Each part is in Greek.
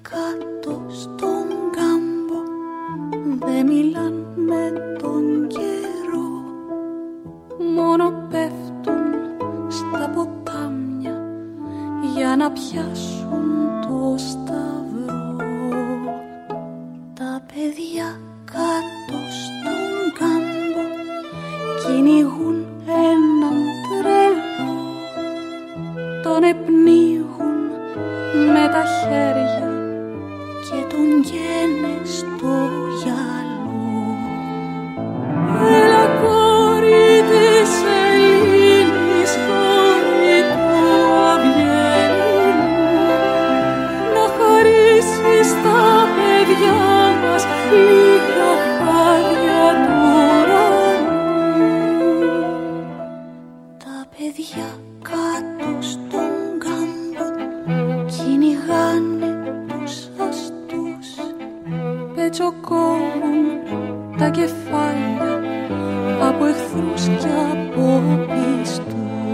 κάτω στον κάμπο δεν μιλάν με τον καιρό, μόνο πέφτουν στα ποτάμια για να πιάσουν το σταυρό. Τα παιδιά κάτω στον κάμπο κυνηγούν έναν τρελό, τον επνίγουν με τα χέρια και τον γένε στο γυαλό. Έλα κόρη της Ελλήνης, κόρη του Αυγερινού, να χαρίσεις τα παιδιά μας λίγα χάδια του ουρανού. Τα παιδιά κάτω στον κάμπο κυνηγάνε τους αστούς, πετσοκόβουν τα κεφάλια από εχθρούς και από πιστούς.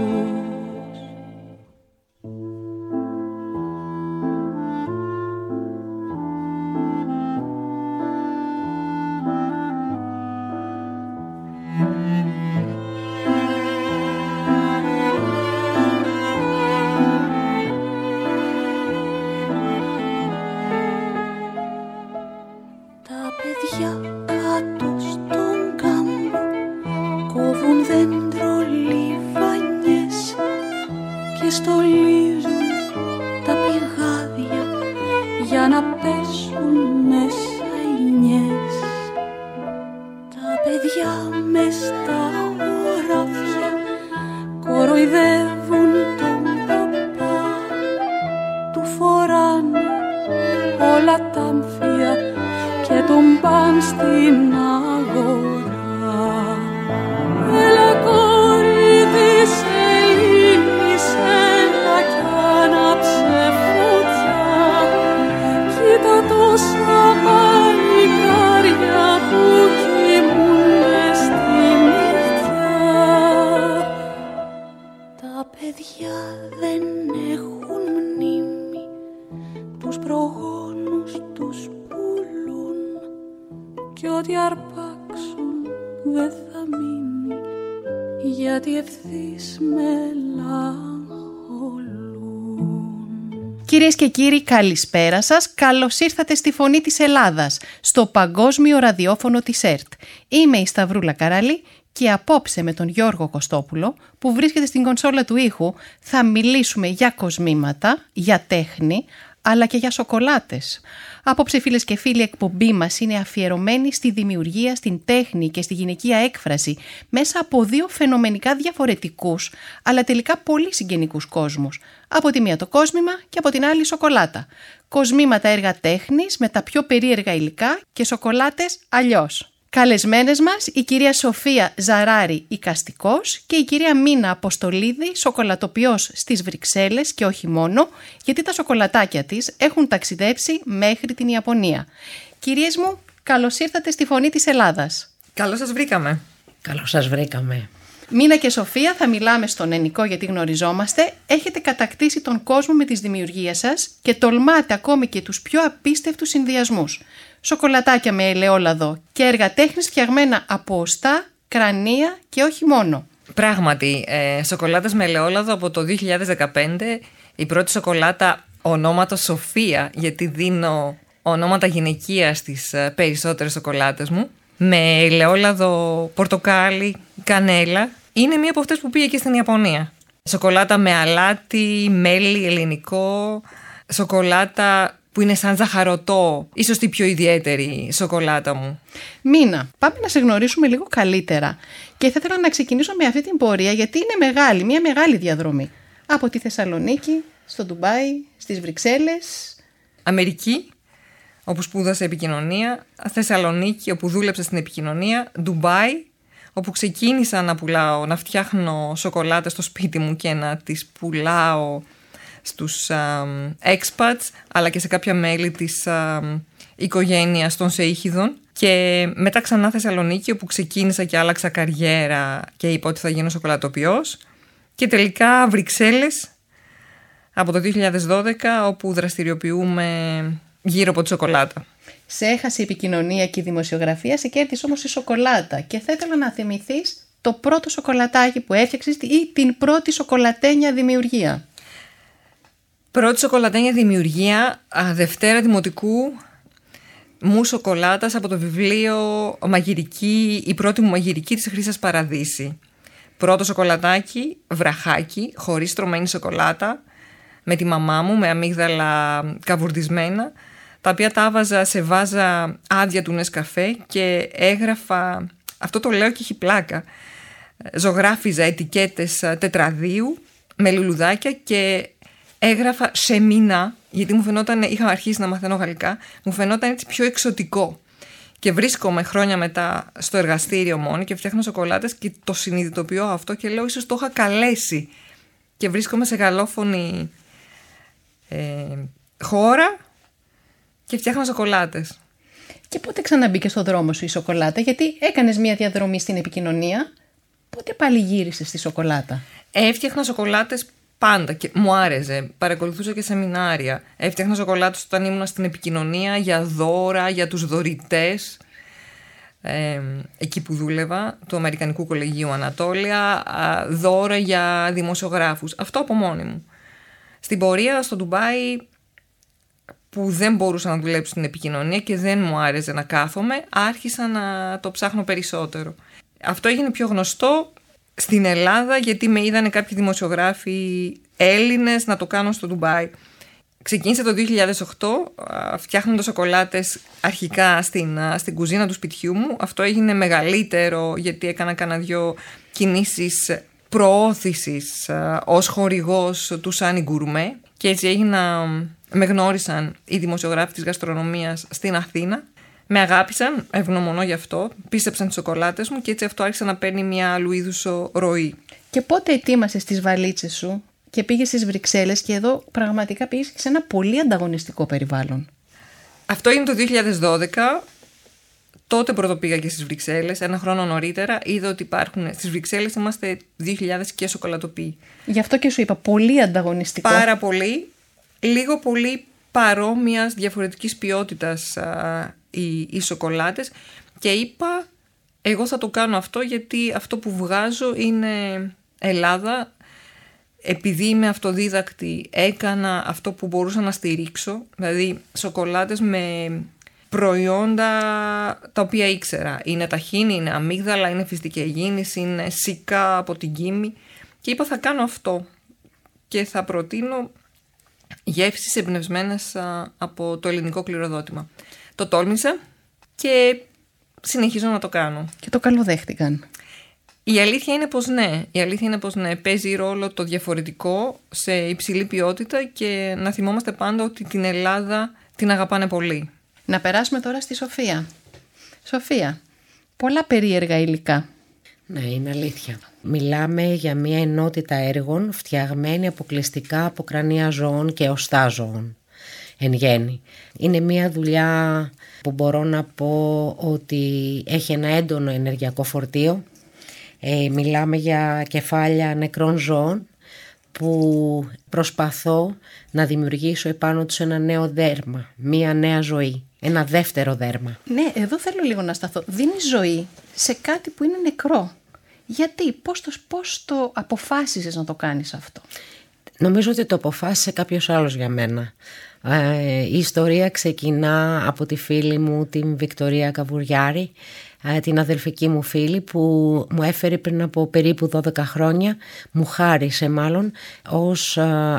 Κυρίες και κύριοι, καλησπέρα σας. Καλώς ήρθατε στη Φωνή της Ελλάδας, στο παγκόσμιο ραδιόφωνο της ΕΡΤ. Είμαι η Σταυρούλα Καράλη και απόψε με τον Γιώργο Κωστόπουλο, που βρίσκεται στην κονσόλα του ήχου, θα μιλήσουμε για κοσμήματα, για τέχνη, αλλά και για σοκολάτες. Απόψε, φίλες και φίλοι, η εκπομπή μας είναι αφιερωμένη στη δημιουργία, στην τέχνη και στη γυναικεία έκφραση μέσα από δύο φαινομενικά διαφορετικούς, αλλά τελικά πολύ συγγενικούς κόσμους. Από τη μία το κόσμημα και από την άλλη η σοκολάτα. Κοσμήματα έργα τέχνης με τα πιο περίεργα υλικά και σοκολάτες αλλιώς. Καλεσμένες μας η κυρία Σοφία Ζαράρη, οικαστικός, και η κυρία Μίνα Αποστολίδη, σοκολατοποιός στις Βρυξέλλες και όχι μόνο, γιατί τα σοκολατάκια της έχουν ταξιδέψει μέχρι την Ιαπωνία. Κυρίες μου, καλώς ήρθατε στη Φωνή της Ελλάδας. Καλώς σας βρήκαμε. Καλώς σας βρήκαμε. Μίνα και Σοφία, θα μιλάμε στον ελληνικό γιατί γνωριζόμαστε. Έχετε κατακτήσει τον κόσμο με τις δημιουργίες σας και τολμάτε ακόμη και τους πιο απίστευτους συνδυασμούς. Σοκολατάκια με ελαιόλαδο και έργα τέχνης φτιαγμένα από οστά, κρανία και όχι μόνο. Πράγματι, σοκολάτες με ελαιόλαδο από το 2015. Η πρώτη σοκολάτα ονόματος Σοφία, γιατί δίνω ονόματα γυναικεία στις περισσότερες σοκολάτες μου. Με ελαιόλαδο, πορτοκάλι, κανέλα. Είναι μία από αυτές που πήγε και στην Ιαπωνία. Σοκολάτα με αλάτι, μέλι ελληνικό, σοκολάτα που είναι σαν ζαχαρωτό, ίσως τη πιο ιδιαίτερη σοκολάτα μου. Μίνα, πάμε να σε γνωρίσουμε λίγο καλύτερα και θα ήθελα να ξεκινήσω με αυτή την πορεία, γιατί είναι μεγάλη, μια μεγάλη διαδρομή. Από τη Θεσσαλονίκη, στο Ντουμπάι, στις Βρυξέλλες. Αμερική, όπου σπούδασε επικοινωνία, Θεσσαλονίκη, όπου δούλεψε στην επικοινωνία, Ντουμπάι, όπου ξεκίνησα να πουλάω, να φτιάχνω σοκολάτες στο σπίτι μου και να τις πουλάω στους expats, αλλά και σε κάποια μέλη της οικογένειας των Σεΐχηδων. Και μετά ξανά Θεσσαλονίκη, όπου ξεκίνησα και άλλαξα καριέρα και είπα ότι θα γίνω σοκολατοποιός. Και τελικά Βρυξέλλες από το 2012, όπου δραστηριοποιούμε γύρω από τη σοκολάτα. Σε έχασε η επικοινωνία και η δημοσιογραφία, σε κέρδισε όμως η σοκολάτα. Και θα ήθελα να θυμηθείς το πρώτο σοκολατάκι που έφτιαξες ή την πρώτη σοκολατένια δημιουργία. Πρώτη σοκολατένια δημιουργία, Δευτέρα Δημοτικού, μου σοκολάτας από το βιβλίο Μαγειρική, η πρώτη μου μαγειρική της Χρύσας Παραδείση. Πρώτο σοκολατάκι, βραχάκι, χωρίς στρωμένη σοκολάτα, με τη μαμά μου, με αμύγδαλα καβουρδισμένα, τα οποία τα άβαζα σε βάζα άδεια του Νεσκαφέ και έγραφα, αυτό το λέω και έχει πλάκα, ζωγράφιζα ετικέτες τετραδίου με λουλουδάκια και έγραφα σεμίνα, γιατί μου φαινόταν, είχα αρχίσει να μαθαίνω γαλλικά, μου φαινόταν έτσι πιο εξωτικό. Και βρίσκομαι χρόνια μετά στο εργαστήριο μόνη και φτιάχνω σοκολάτες και το συνειδητοποιώ αυτό και λέω ίσως το είχα καλέσει. Και βρίσκομαι σε γαλλόφωνη χώρα και φτιάχνω σοκολάτες. Και πότε ξαναμπήκε στο δρόμο σου η σοκολάτα, γιατί έκανες μια διαδρομή στην επικοινωνία, πότε πάλι γύρισες στη σοκολάτα? Έφτιαχνα σοκολάτες πάντα και μου άρεσε. Παρακολουθούσα και σεμινάρια. Έφτιαχνα σοκολάτες όταν ήμουν στην επικοινωνία για δώρα, για τους δωρητές. Εκεί που δούλευα, του Αμερικανικού Κολεγίου Ανατόλια, δώρα για δημοσιογράφους. Αυτό από μόνη μου. Στην πορεία στο Ντουμπάι, που δεν μπορούσα να δουλέψω στην επικοινωνία και δεν μου άρεσε να κάθομαι, άρχισα να το ψάχνω περισσότερο. Αυτό έγινε πιο γνωστό στην Ελλάδα γιατί με είδανε κάποιοι δημοσιογράφοι Έλληνες να το κάνω στο Ντουμπάι. Ξεκίνησα το 2008 φτιάχνοντας σοκολάτες αρχικά στην κουζίνα του σπιτιού μου. Αυτό έγινε μεγαλύτερο γιατί έκανα κάνα δυο κινήσεις προώθησης ως χορηγός του Σάνι Γκουρμέ και έτσι έγινα, με γνώρισαν οι δημοσιογράφοι της γαστρονομίας στην Αθήνα. Με αγάπησαν, ευγνωμονώ γι' αυτό, πίστεψαν τις σοκολάτες μου και έτσι αυτό άρχισε να παίρνει μια άλλου είδους ροή. Και πότε ετοίμασες τις βαλίτσες σου και πήγες στις Βρυξέλλες και εδώ πραγματικά πήγες σε ένα πολύ ανταγωνιστικό περιβάλλον? Αυτό είναι το 2012, τότε πρώτο πήγα και στις Βρυξέλλες, ένα χρόνο νωρίτερα είδα ότι υπάρχουν, στις Βρυξέλλες είμαστε 2.000 και σοκολατοποιοί. Γι' αυτό και σου είπα, πολύ ανταγωνιστικό. Πάρα πολύ, λίγο πολύ παρόμοιας διαφορετικής ποιότητας οι σοκολάτες και είπα εγώ θα το κάνω αυτό γιατί αυτό που βγάζω είναι Ελλάδα. Επειδή είμαι αυτοδίδακτη έκανα αυτό που μπορούσα να στηρίξω, δηλαδή σοκολάτες με προϊόντα τα οποία ήξερα. Είναι ταχίνι, είναι αμύγδαλα, είναι φυστική αιγίνηση, είναι σικά από την Κίμη και είπα θα κάνω αυτό και θα προτείνω γεύσεις εμπνευσμένες από το ελληνικό κληροδότημα. Το τόλμησα και συνεχίζω να το κάνω. Και το καλοδέχτηκαν. Η αλήθεια είναι πως ναι. Παίζει ρόλο το διαφορετικό σε υψηλή ποιότητα και να θυμόμαστε πάντα ότι την Ελλάδα την αγαπάνε πολύ. Να περάσουμε τώρα στη Σοφία. Σοφία, πολλά περίεργα υλικά. Ναι, είναι αλήθεια. Μιλάμε για μια ενότητα έργων φτιαγμένη αποκλειστικά από κρανία ζώων και οστά ζώων εν γέννη. Είναι μια δουλειά που μπορώ να πω ότι έχει ένα έντονο ενεργειακό φορτίο. Μιλάμε για κεφάλια νεκρών ζώων που προσπαθώ να δημιουργήσω επάνω τους ένα νέο δέρμα, μια νέα ζωή, ένα δεύτερο δέρμα. Ναι, εδώ θέλω λίγο να σταθώ. Δίνει ζωή σε κάτι που είναι νεκρό. Γιατί, πώς το αποφάσισες να το κάνεις αυτό? Νομίζω ότι το αποφάσισε κάποιος άλλος για μένα. Η ιστορία ξεκινά από τη φίλη μου την Βικτωρία Καβουριάρη, την αδελφική μου φίλη που μου έφερε πριν από περίπου 12 χρόνια, μου χάρισε μάλλον ως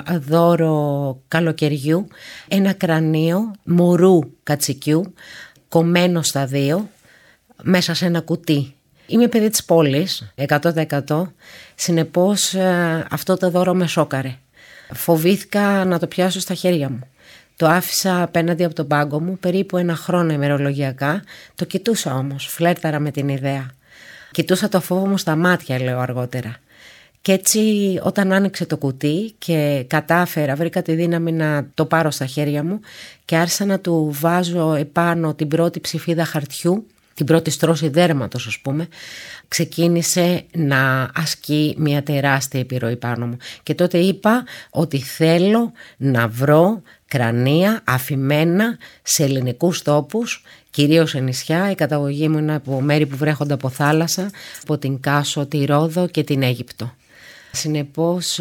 δώρο καλοκαιριού ένα κρανίο μωρού κατσικιού κομμένο στα δύο μέσα σε ένα κουτί. Είμαι παιδί της πόλης, 100%, συνεπώς αυτό το δώρο με σόκαρε. Φοβήθηκα να το πιάσω στα χέρια μου. Το άφησα απέναντι από τον πάγκο μου περίπου ένα χρόνο ημερολογιακά. Το κοιτούσα όμως, φλέρταρα με την ιδέα. Κοιτούσα το φόβο μου στα μάτια, λέω αργότερα. Και έτσι όταν άνοιξε το κουτί και κατάφερα, βρήκα τη δύναμη να το πάρω στα χέρια μου και άρχισα να του βάζω επάνω την πρώτη ψηφίδα χαρτιού, την πρώτη στρώση δέρματος ας πούμε, ξεκίνησε να ασκεί μια τεράστια επιρροή πάνω μου. Και τότε είπα ότι θέλω να βρω κρανία αφημένα σε ελληνικούς τόπους, κυρίως σε νησιά. Η καταγωγή μου είναι από μέρη που βρέχονται από θάλασσα, από την Κάσο, τη Ρόδο και την Αίγυπτο. Συνεπώς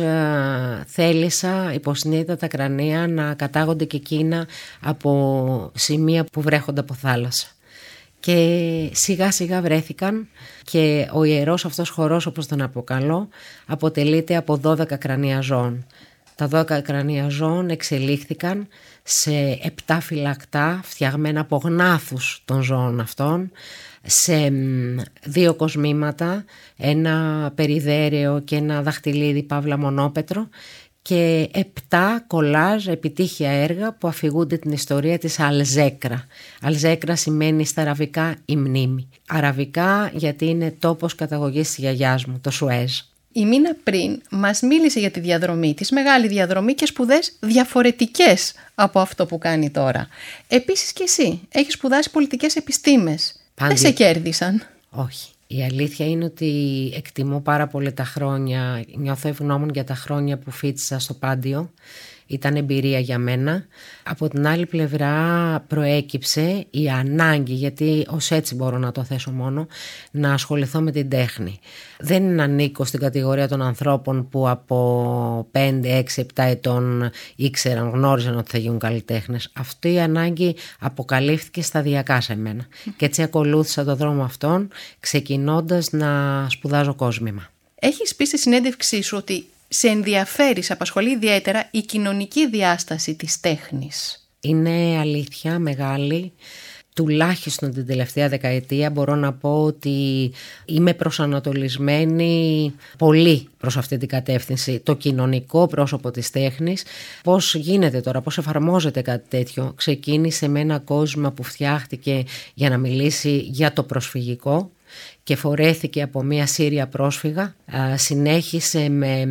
θέλησα υποσυνείδητα τα κρανία να κατάγονται και εκείνα από σημεία που βρέχονται από θάλασσα. Και σιγά σιγά βρέθηκαν και ο ιερός αυτός χορός, όπως τον αποκαλώ, αποτελείται από 12 κρανία ζώων. Τα 12 κρανία ζώων εξελίχθηκαν σε 7 φυλακτά φτιαγμένα από γνάθους των ζώων αυτών, σε 2 κοσμήματα, ένα περιδέρεο και ένα δαχτυλίδι παύλα μονόπετρο και 7 κολάζ επιτύχια έργα που αφηγούνται την ιστορία της Αλζέκρα. Αλζέκρα σημαίνει στα αραβικά η μνήμη. Αραβικά γιατί είναι τόπος καταγωγής της γιαγιάς μου, το Σουέζ. Η Μίνα πριν μας μίλησε για τη διαδρομή της, μεγάλη διαδρομή και σπουδές διαφορετικές από αυτό που κάνει τώρα. Επίσης και εσύ έχεις σπουδάσει πολιτικές επιστήμες. Δεν σε κέρδισαν? Όχι. Η αλήθεια είναι ότι εκτιμώ πάρα πολύ τα χρόνια, νιώθω ευγνώμων για τα χρόνια που φοιτήσα στο Πάντιο. Ήταν εμπειρία για μένα. Από την άλλη πλευρά προέκυψε η ανάγκη, γιατί ως έτσι μπορώ να το θέσω μόνο, να ασχοληθώ με την τέχνη. Δεν ανήκω στην κατηγορία των ανθρώπων που από 5, 6, 7 ετών ήξεραν, γνώριζαν ότι θα γίνουν καλλιτέχνες. Αυτή η ανάγκη αποκαλύφθηκε σταδιακά σε μένα. Και έτσι ακολούθησα τον δρόμο αυτόν, ξεκινώντας να σπουδάζω κόσμημα. Έχεις πει στη συνέντευξή σου ότι σε ενδιαφέρει, σε απασχολεί ιδιαίτερα η κοινωνική διάσταση της τέχνης. Είναι αλήθεια μεγάλη. Τουλάχιστον την τελευταία δεκαετία μπορώ να πω ότι είμαι προσανατολισμένη πολύ προς αυτή την κατεύθυνση. Το κοινωνικό πρόσωπο της τέχνης, πώς γίνεται τώρα, πώς εφαρμόζεται κάτι τέτοιο. Ξεκίνησε με ένα κόσμο που φτιάχτηκε για να μιλήσει για το προσφυγικό και φορέθηκε από μια Σύρια πρόσφυγα, συνέχισε με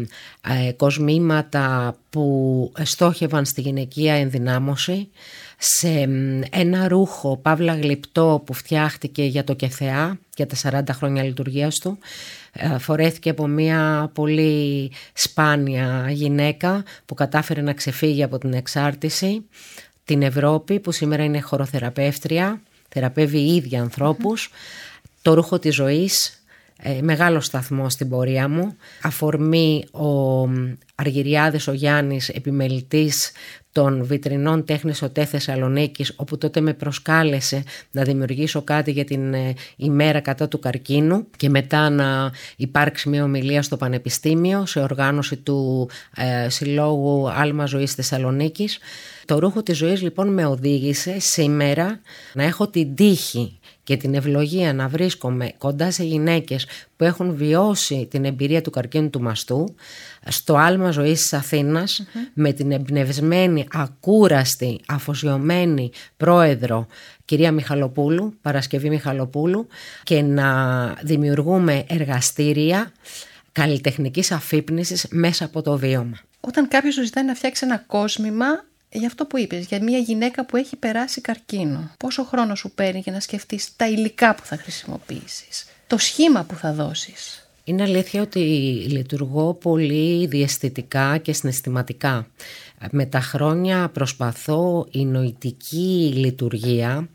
κοσμήματα που στόχευαν στη γυναικεία ενδυνάμωση, σε ένα ρούχο παύλα γλυπτό που φτιάχτηκε για το Κεθεά για τα 40 χρόνια λειτουργίας του. Φορέθηκε από μια πολύ σπάνια γυναίκα που κατάφερε να ξεφύγει από την εξάρτηση, την Ευρώπη, που σήμερα είναι χωροθεραπεύτρια, θεραπεύει η ίδια ανθρώπους. Το ρούχο της ζωής, μεγάλο σταθμό στην πορεία μου. Αφορμή ο Αργυριάδης ο Γιάννης, επιμελητής των βιτρινών τέχνης ΟΤΕ Θεσσαλονίκης, όπου τότε με προσκάλεσε να δημιουργήσω κάτι για την ημέρα κατά του καρκίνου και μετά να υπάρξει μια ομιλία στο Πανεπιστήμιο σε οργάνωση του Συλλόγου Άλμα Ζωής Θεσσαλονίκης. Το ρούχο της ζωής λοιπόν με οδήγησε σήμερα να έχω την τύχη και την ευλογία να βρίσκομαι κοντά σε γυναίκες που έχουν βιώσει την εμπειρία του καρκίνου του μαστού στο Άλμα Ζωής της Αθήνας, με την εμπνευσμένη, ακούραστη, αφοσιωμένη πρόεδρο κυρία Μιχαλοπούλου, Παρασκευή Μιχαλοπούλου, και να δημιουργούμε εργαστήρια καλλιτεχνικής αφύπνισης μέσα από το βίωμα. Όταν κάποιος σου ζητάει να φτιάξει ένα κόσμημα, για αυτό που είπες, για μια γυναίκα που έχει περάσει καρκίνο, πόσο χρόνο σου παίρνει για να σκεφτείς τα υλικά που θα χρησιμοποιήσεις, το σχήμα που θα δώσεις? Είναι αλήθεια ότι λειτουργώ πολύ διαισθητικά και συναισθηματικά. Με τα χρόνια προσπαθώ η νοητική λειτουργία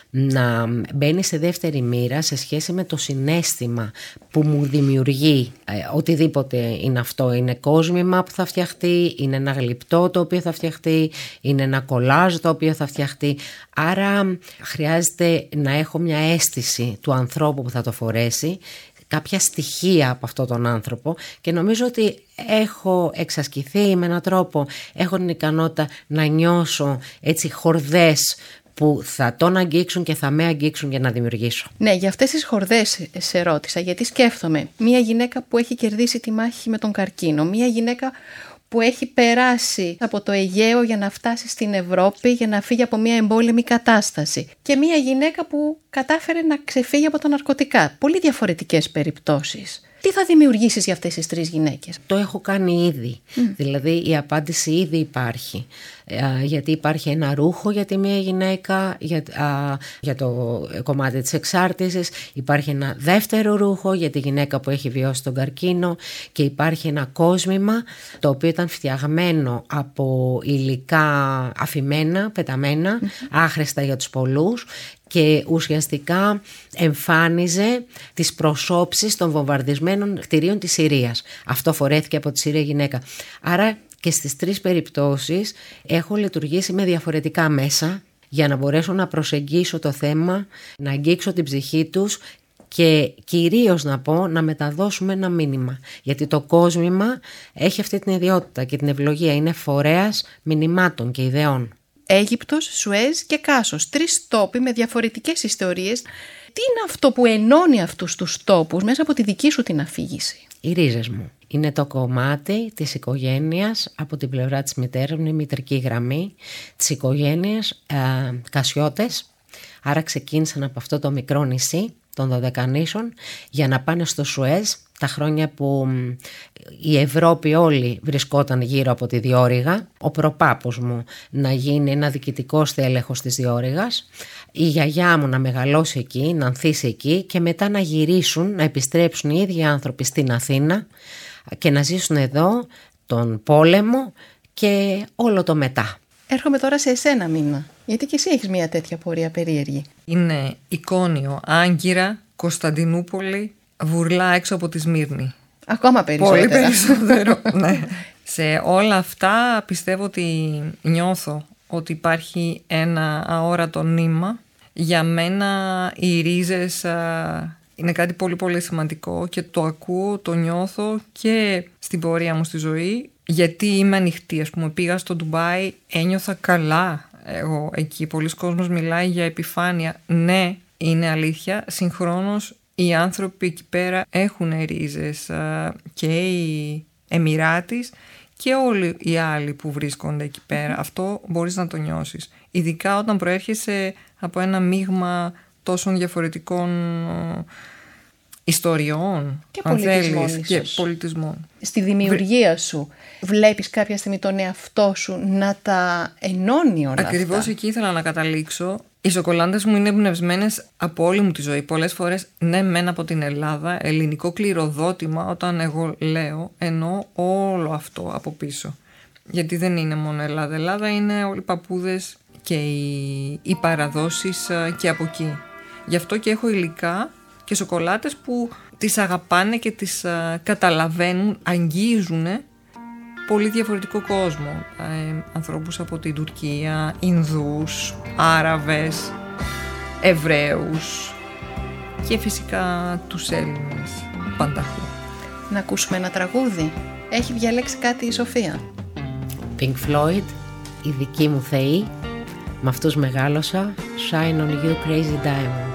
να μπαίνει σε δεύτερη μοίρα σε σχέση με το συναίσθημα που μου δημιουργεί οτιδήποτε είναι αυτό. Είναι κόσμημα που θα φτιαχτεί, είναι ένα γλυπτό το οποίο θα φτιαχτεί, είναι ένα κολάζ το οποίο θα φτιαχτεί. Άρα χρειάζεται να έχω μια αίσθηση του ανθρώπου που θα το φορέσει, κάποια στοιχεία από αυτόν τον άνθρωπο, και νομίζω ότι έχω εξασκηθεί με έναν τρόπο, έχω την ικανότητα να νιώσω έτσι χορδές που θα τον αγγίξουν και θα με αγγίξουν για να δημιουργήσω. Ναι, για αυτές τις χορδές σε ρώτησα, γιατί σκέφτομαι μια γυναίκα που έχει κερδίσει τη μάχη με τον καρκίνο, μια γυναίκα που έχει περάσει από το Αιγαίο για να φτάσει στην Ευρώπη, για να φύγει από μια εμπόλεμη κατάσταση, και μια γυναίκα που κατάφερε να ξεφύγει από τα ναρκωτικά. Πολύ διαφορετικές περιπτώσεις. Τι θα δημιουργήσεις για αυτές τις τρεις γυναίκες? Το έχω κάνει ήδη. Δηλαδή η απάντηση ήδη υπάρχει. γιατί υπάρχει ένα ρούχο για τη μία γυναίκα, για το κομμάτι της εξάρτησης, υπάρχει ένα δεύτερο ρούχο για τη γυναίκα που έχει βιώσει τον καρκίνο και υπάρχει ένα κόσμημα το οποίο ήταν φτιαγμένο από υλικά αφημένα, πεταμένα, άχρηστα για τους πολλούς, και ουσιαστικά εμφάνιζε τις προσώψεις των βομβαρδισμένων κτηρίων της Συρίας. Αυτό φορέθηκε από τη Συρία γυναίκα. Άρα και στις τρεις περιπτώσεις έχω λειτουργήσει με διαφορετικά μέσα για να μπορέσω να προσεγγίσω το θέμα, να αγγίξω την ψυχή τους και κυρίως να μεταδώσουμε ένα μήνυμα. Γιατί το κόσμημα έχει αυτή την ιδιότητα και την ευλογία, είναι φορέας μηνυμάτων και ιδεών. Αίγυπτος, Σουέζ και Κάσος, 3 τόποι με διαφορετικές ιστορίες. Τι είναι αυτό που ενώνει αυτούς τους τόπους μέσα από τη δική σου την αφήγηση? Οι ρίζες μου. Είναι το κομμάτι της οικογένειας από την πλευρά της μητέρας μου, η μητρική γραμμή της οικογένειας Κασιώτες. Άρα ξεκίνησαν από αυτό το μικρό νησί των Δωδεκανήσων για να πάνε στο Σουέζ, τα χρόνια που η Ευρώπη όλη βρισκόταν γύρω από τη διόρυγα, ο προπάπος μου να γίνει ένα διοικητικός τέλεχος της διόρυγας, η γιαγιά μου να μεγαλώσει εκεί, να ανθίσει εκεί και μετά να γυρίσουν, να επιστρέψουν οι ίδιοι άνθρωποι στην Αθήνα και να ζήσουν εδώ τον πόλεμο και όλο το μετά. Έρχομαι τώρα σε εσένα, Μίνα, γιατί και εσύ έχεις μια τέτοια πορεία περίεργη. Είναι Εικόνιο, Άγκυρα, Κωνσταντινούπολη, Βουρλά έξω από τη Σμύρνη. Ακόμα περισσότερα. Πολύ περισσότερο, ναι. Σε όλα αυτά πιστεύω ότι νιώθω ότι υπάρχει ένα αόρατο νήμα. Για μένα οι ρίζες είναι κάτι πολύ πολύ σημαντικό και το ακούω, το νιώθω και στην πορεία μου στη ζωή, γιατί είμαι ανοιχτή. Ας πούμε, πήγα στο Ντουμπάι, ένιωθα καλά εγώ εκεί. Πολλοί κόσμος μιλάει για επιφάνεια. Ναι, είναι αλήθεια. Συγχρόνως οι άνθρωποι εκεί πέρα έχουν ρίζες, και οι Εμιράτης και όλοι οι άλλοι που βρίσκονται εκεί πέρα. Αυτό μπορείς να το νιώσεις. Ειδικά όταν προέρχεσαι από ένα μείγμα τόσων διαφορετικών ιστοριών και πολιτισμών, και πολιτισμών. Στη δημιουργία σου βλέπεις κάποια στιγμή τον εαυτό σου να τα ενώνει όλα Ακριβώς αυτά? εκεί ήθελα να καταλήξω. Οι σοκολάτες μου είναι εμπνευσμένες από όλη μου τη ζωή. Πολλές φορές, ναι, μεν από την Ελλάδα, ελληνικό κληροδότημα, όταν εγώ λέω, εννοώ όλο αυτό από πίσω. Γιατί δεν είναι μόνο Ελλάδα. Ελλάδα είναι όλοι οι παππούδες και οι παραδόσεις και από εκεί. Γι' αυτό και έχω υλικά και σοκολάτες που τις αγαπάνε και τις καταλαβαίνουν, αγγίζουν πολύ διαφορετικό κόσμο. Ανθρώπους από την Τουρκία, Ινδούς, Άραβες, Εβραίους και φυσικά τους Έλληνες πανταχού. Να ακούσουμε ένα τραγούδι. Έχει διαλέξει κάτι η Σοφία? Pink Floyd, η δική μου θεή, με αυτούς μεγάλωσα, Shine on you crazy diamond.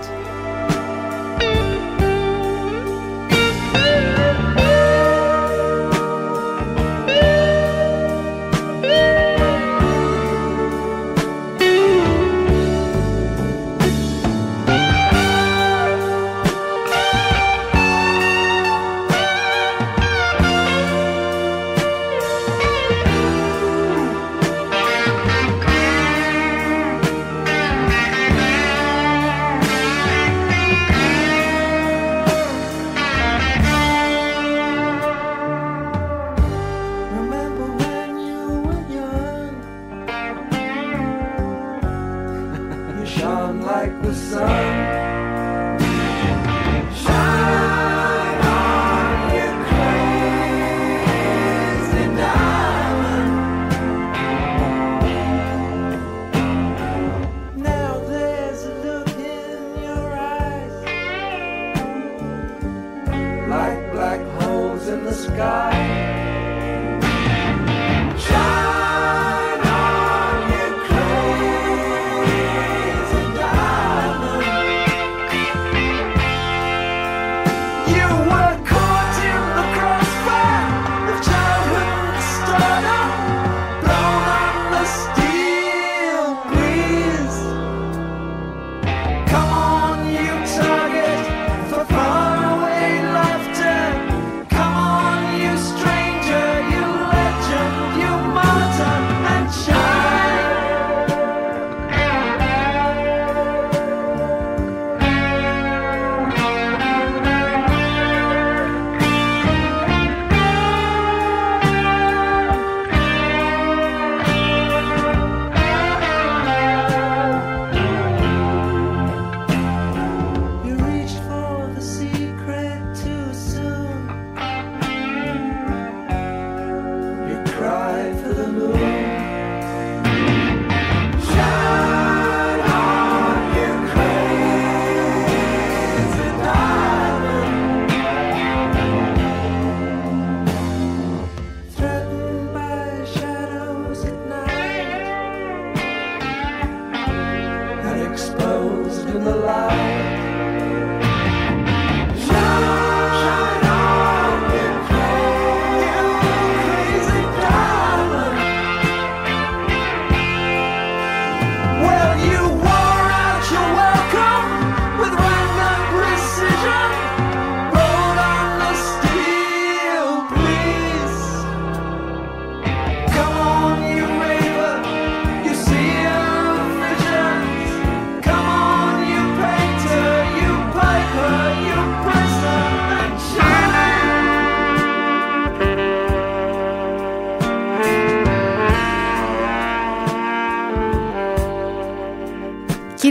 Stranger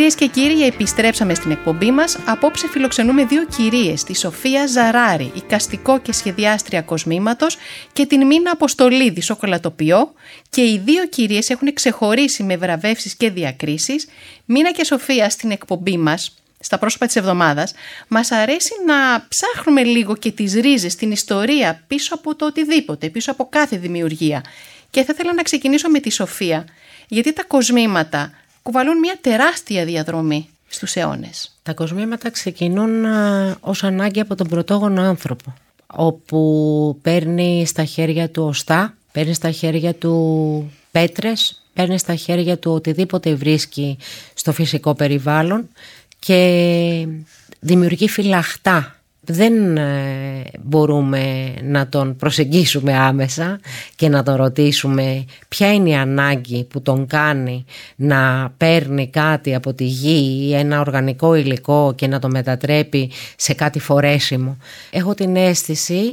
Κυρίες και κύριοι, επιστρέψαμε στην εκπομπή μας. Απόψε φιλοξενούμε δύο κυρίες, τη Σοφία Ζαράρη, εικαστικό και σχεδιάστρια κοσμήματος, και την Μίνα Αποστολίδη, σοκολατοποιό, και οι δύο κυρίες έχουν ξεχωρίσει με βραβεύσεις και διακρίσεις. Μίνα και Σοφία, στην εκπομπή μας, στα πρόσωπα της εβδομάδας, μας αρέσει να ψάχνουμε λίγο και τις ρίζες, την ιστορία πίσω από το οτιδήποτε, πίσω από κάθε δημιουργία. Και θα ήθελα να ξεκινήσω με τη Σοφία, γιατί τα κοσμήματα κουβαλούν μια τεράστια διαδρομή στους αιώνες. Τα κοσμήματα ξεκινούν ως ανάγκη από τον πρωτόγονο άνθρωπο, όπου παίρνει στα χέρια του οστά, παίρνει στα χέρια του πέτρες, παίρνει στα χέρια του οτιδήποτε βρίσκει στο φυσικό περιβάλλον και δημιουργεί φυλαχτά. Δεν μπορούμε να τον προσεγγίσουμε άμεσα και να τον ρωτήσουμε ποια είναι η ανάγκη που τον κάνει να παίρνει κάτι από τη γη ή ένα οργανικό υλικό και να το μετατρέπει σε κάτι φορέσιμο. Έχω την αίσθηση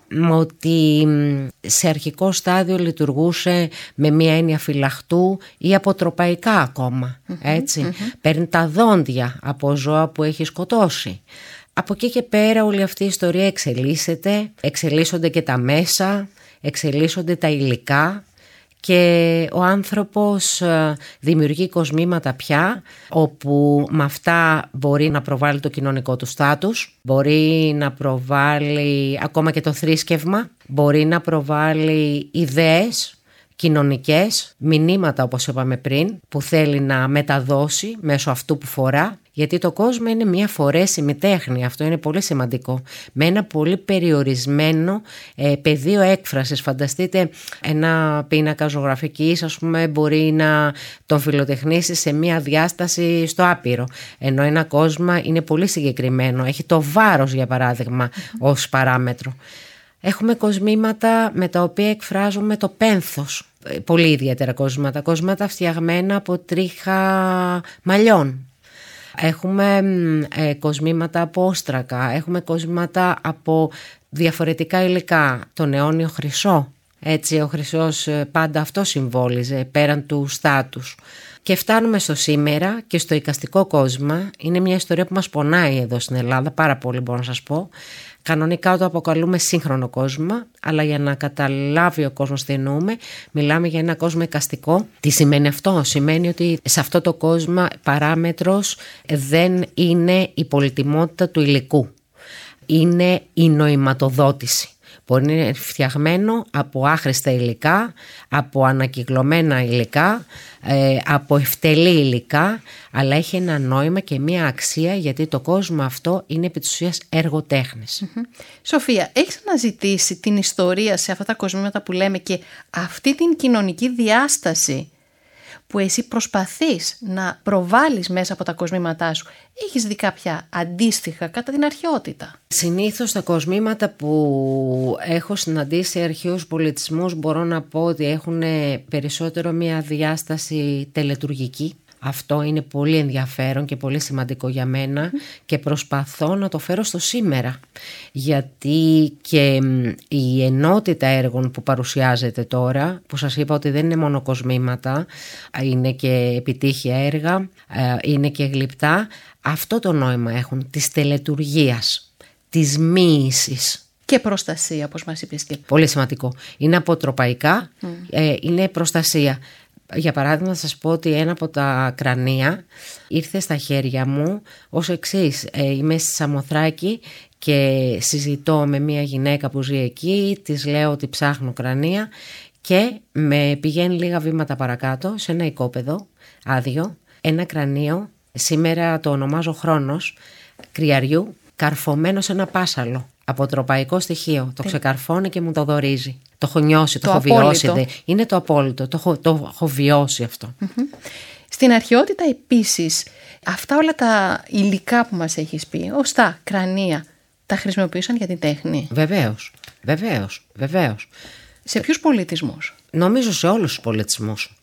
ότι σε αρχικό στάδιο λειτουργούσε με μια έννοια φυλαχτού ή αποτροπαϊκά ακόμα, έτσι. Παίρνει τα δόντια από ζώα που έχει σκοτώσει. Από εκεί και πέρα όλη αυτή η ιστορία εξελίσσονται και τα μέσα, εξελίσσονται τα υλικά και ο άνθρωπος δημιουργεί κοσμήματα πια, όπου με αυτά μπορεί να προβάλλει το κοινωνικό του στάτους, μπορεί να προβάλλει ακόμα και το θρήσκευμα, μπορεί να προβάλλει ιδέες κοινωνικές, μηνύματα όπως είπαμε πριν, που θέλει να μεταδώσει μέσω αυτού που φορά, γιατί το κόσμο είναι μια φορέσιμη τέχνη, αυτό είναι πολύ σημαντικό, με ένα πολύ περιορισμένο πεδίο έκφρασης. Φανταστείτε ένα πίνακα ζωγραφικής, ας πούμε, μπορεί να τον φιλοτεχνήσει σε μια διάσταση στο άπειρο, ενώ ένα κόσμο είναι πολύ συγκεκριμένο, έχει το βάρος για παράδειγμα ως παράμετρο. Έχουμε κοσμήματα με τα οποία εκφράζουμε το πένθος, πολύ ιδιαίτερα κοσμήματα φτιαγμένα από τρίχα μαλλιών. Έχουμε κοσμήματα από όστρακα, έχουμε κοσμήματα από διαφορετικά υλικά, τον αιώνιο χρυσό. Έτσι ο χρυσός πάντα αυτό συμβόλιζε πέραν του στάτους. Και φτάνουμε στο σήμερα και στο εικαστικό κόσμο. Είναι μια ιστορία που μας πονάει εδώ στην Ελλάδα πάρα πολύ, μπορώ να σας πω. Κανονικά το αποκαλούμε σύγχρονο κόσμο, αλλά για να καταλάβει ο κόσμος τι εννοούμε, μιλάμε για ένα κόσμο εικαστικό. Τι σημαίνει αυτό? Σημαίνει ότι σε αυτό το κόσμο παράμετρος δεν είναι η πολυτιμότητα του υλικού, είναι η νοηματοδότηση. Μπορεί να είναι φτιαγμένο από άχρηστα υλικά, από ανακυκλωμένα υλικά, από ευτελή υλικά, αλλά έχει ένα νόημα και μία αξία, γιατί το κόσμο αυτό είναι επί της ουσίας έργο τέχνης. Σοφία, έχεις αναζητήσει την ιστορία σε αυτά τα κοσμήματα που λέμε και αυτή την κοινωνική διάσταση που εσύ προσπαθείς να προβάλλεις μέσα από τα κοσμήματά σου? Έχεις δει κάποια αντίστοιχα κατά την αρχαιότητα? Συνήθως τα κοσμήματα που έχω συναντήσει σε αρχαίους πολιτισμούς μπορώ να πω ότι έχουν περισσότερο μια διάσταση τελετουργική. Αυτό είναι πολύ ενδιαφέρον και πολύ σημαντικό για μένα και προσπαθώ να το φέρω στο σήμερα, γιατί και η ενότητα έργων που παρουσιάζεται τώρα, που σας είπα ότι δεν είναι μόνο κοσμήματα, είναι και επιτύχια έργα, είναι και γλυπτά, αυτό το νόημα έχουν της τελετουργίας, της μοίησης. Και προστασία, όπως μας είπες και. Πολύ σημαντικό. Είναι αποτροπαϊκά, είναι προστασία. Για παράδειγμα, θα σας πω ότι ένα από τα κρανία ήρθε στα χέρια μου ως εξής. Είμαι στη Σαμοθράκη και συζητώ με μια γυναίκα που ζει εκεί, της λέω ότι ψάχνω κρανία και με πηγαίνει λίγα βήματα παρακάτω σε ένα οικόπεδο άδειο, ένα κρανίο, σήμερα το ονομάζω χρόνος, κρυαριού, καρφωμένο σε ένα πάσαλο. Αποτροπαϊκό στοιχείο. Το ξεκαρφώνει και μου το δωρίζει. Το έχω νιώσει, το έχω βιώσει. Είναι το απόλυτο. Το έχω βιώσει αυτό. Στην αρχαιότητα επίσης, αυτά όλα τα υλικά που μας έχεις πει, οστά, κρανία, τα χρησιμοποιούσαν για την τέχνη? Βεβαίως. Σε ποιους πολιτισμούς? Νομίζω σε όλους τους πολιτισμούς.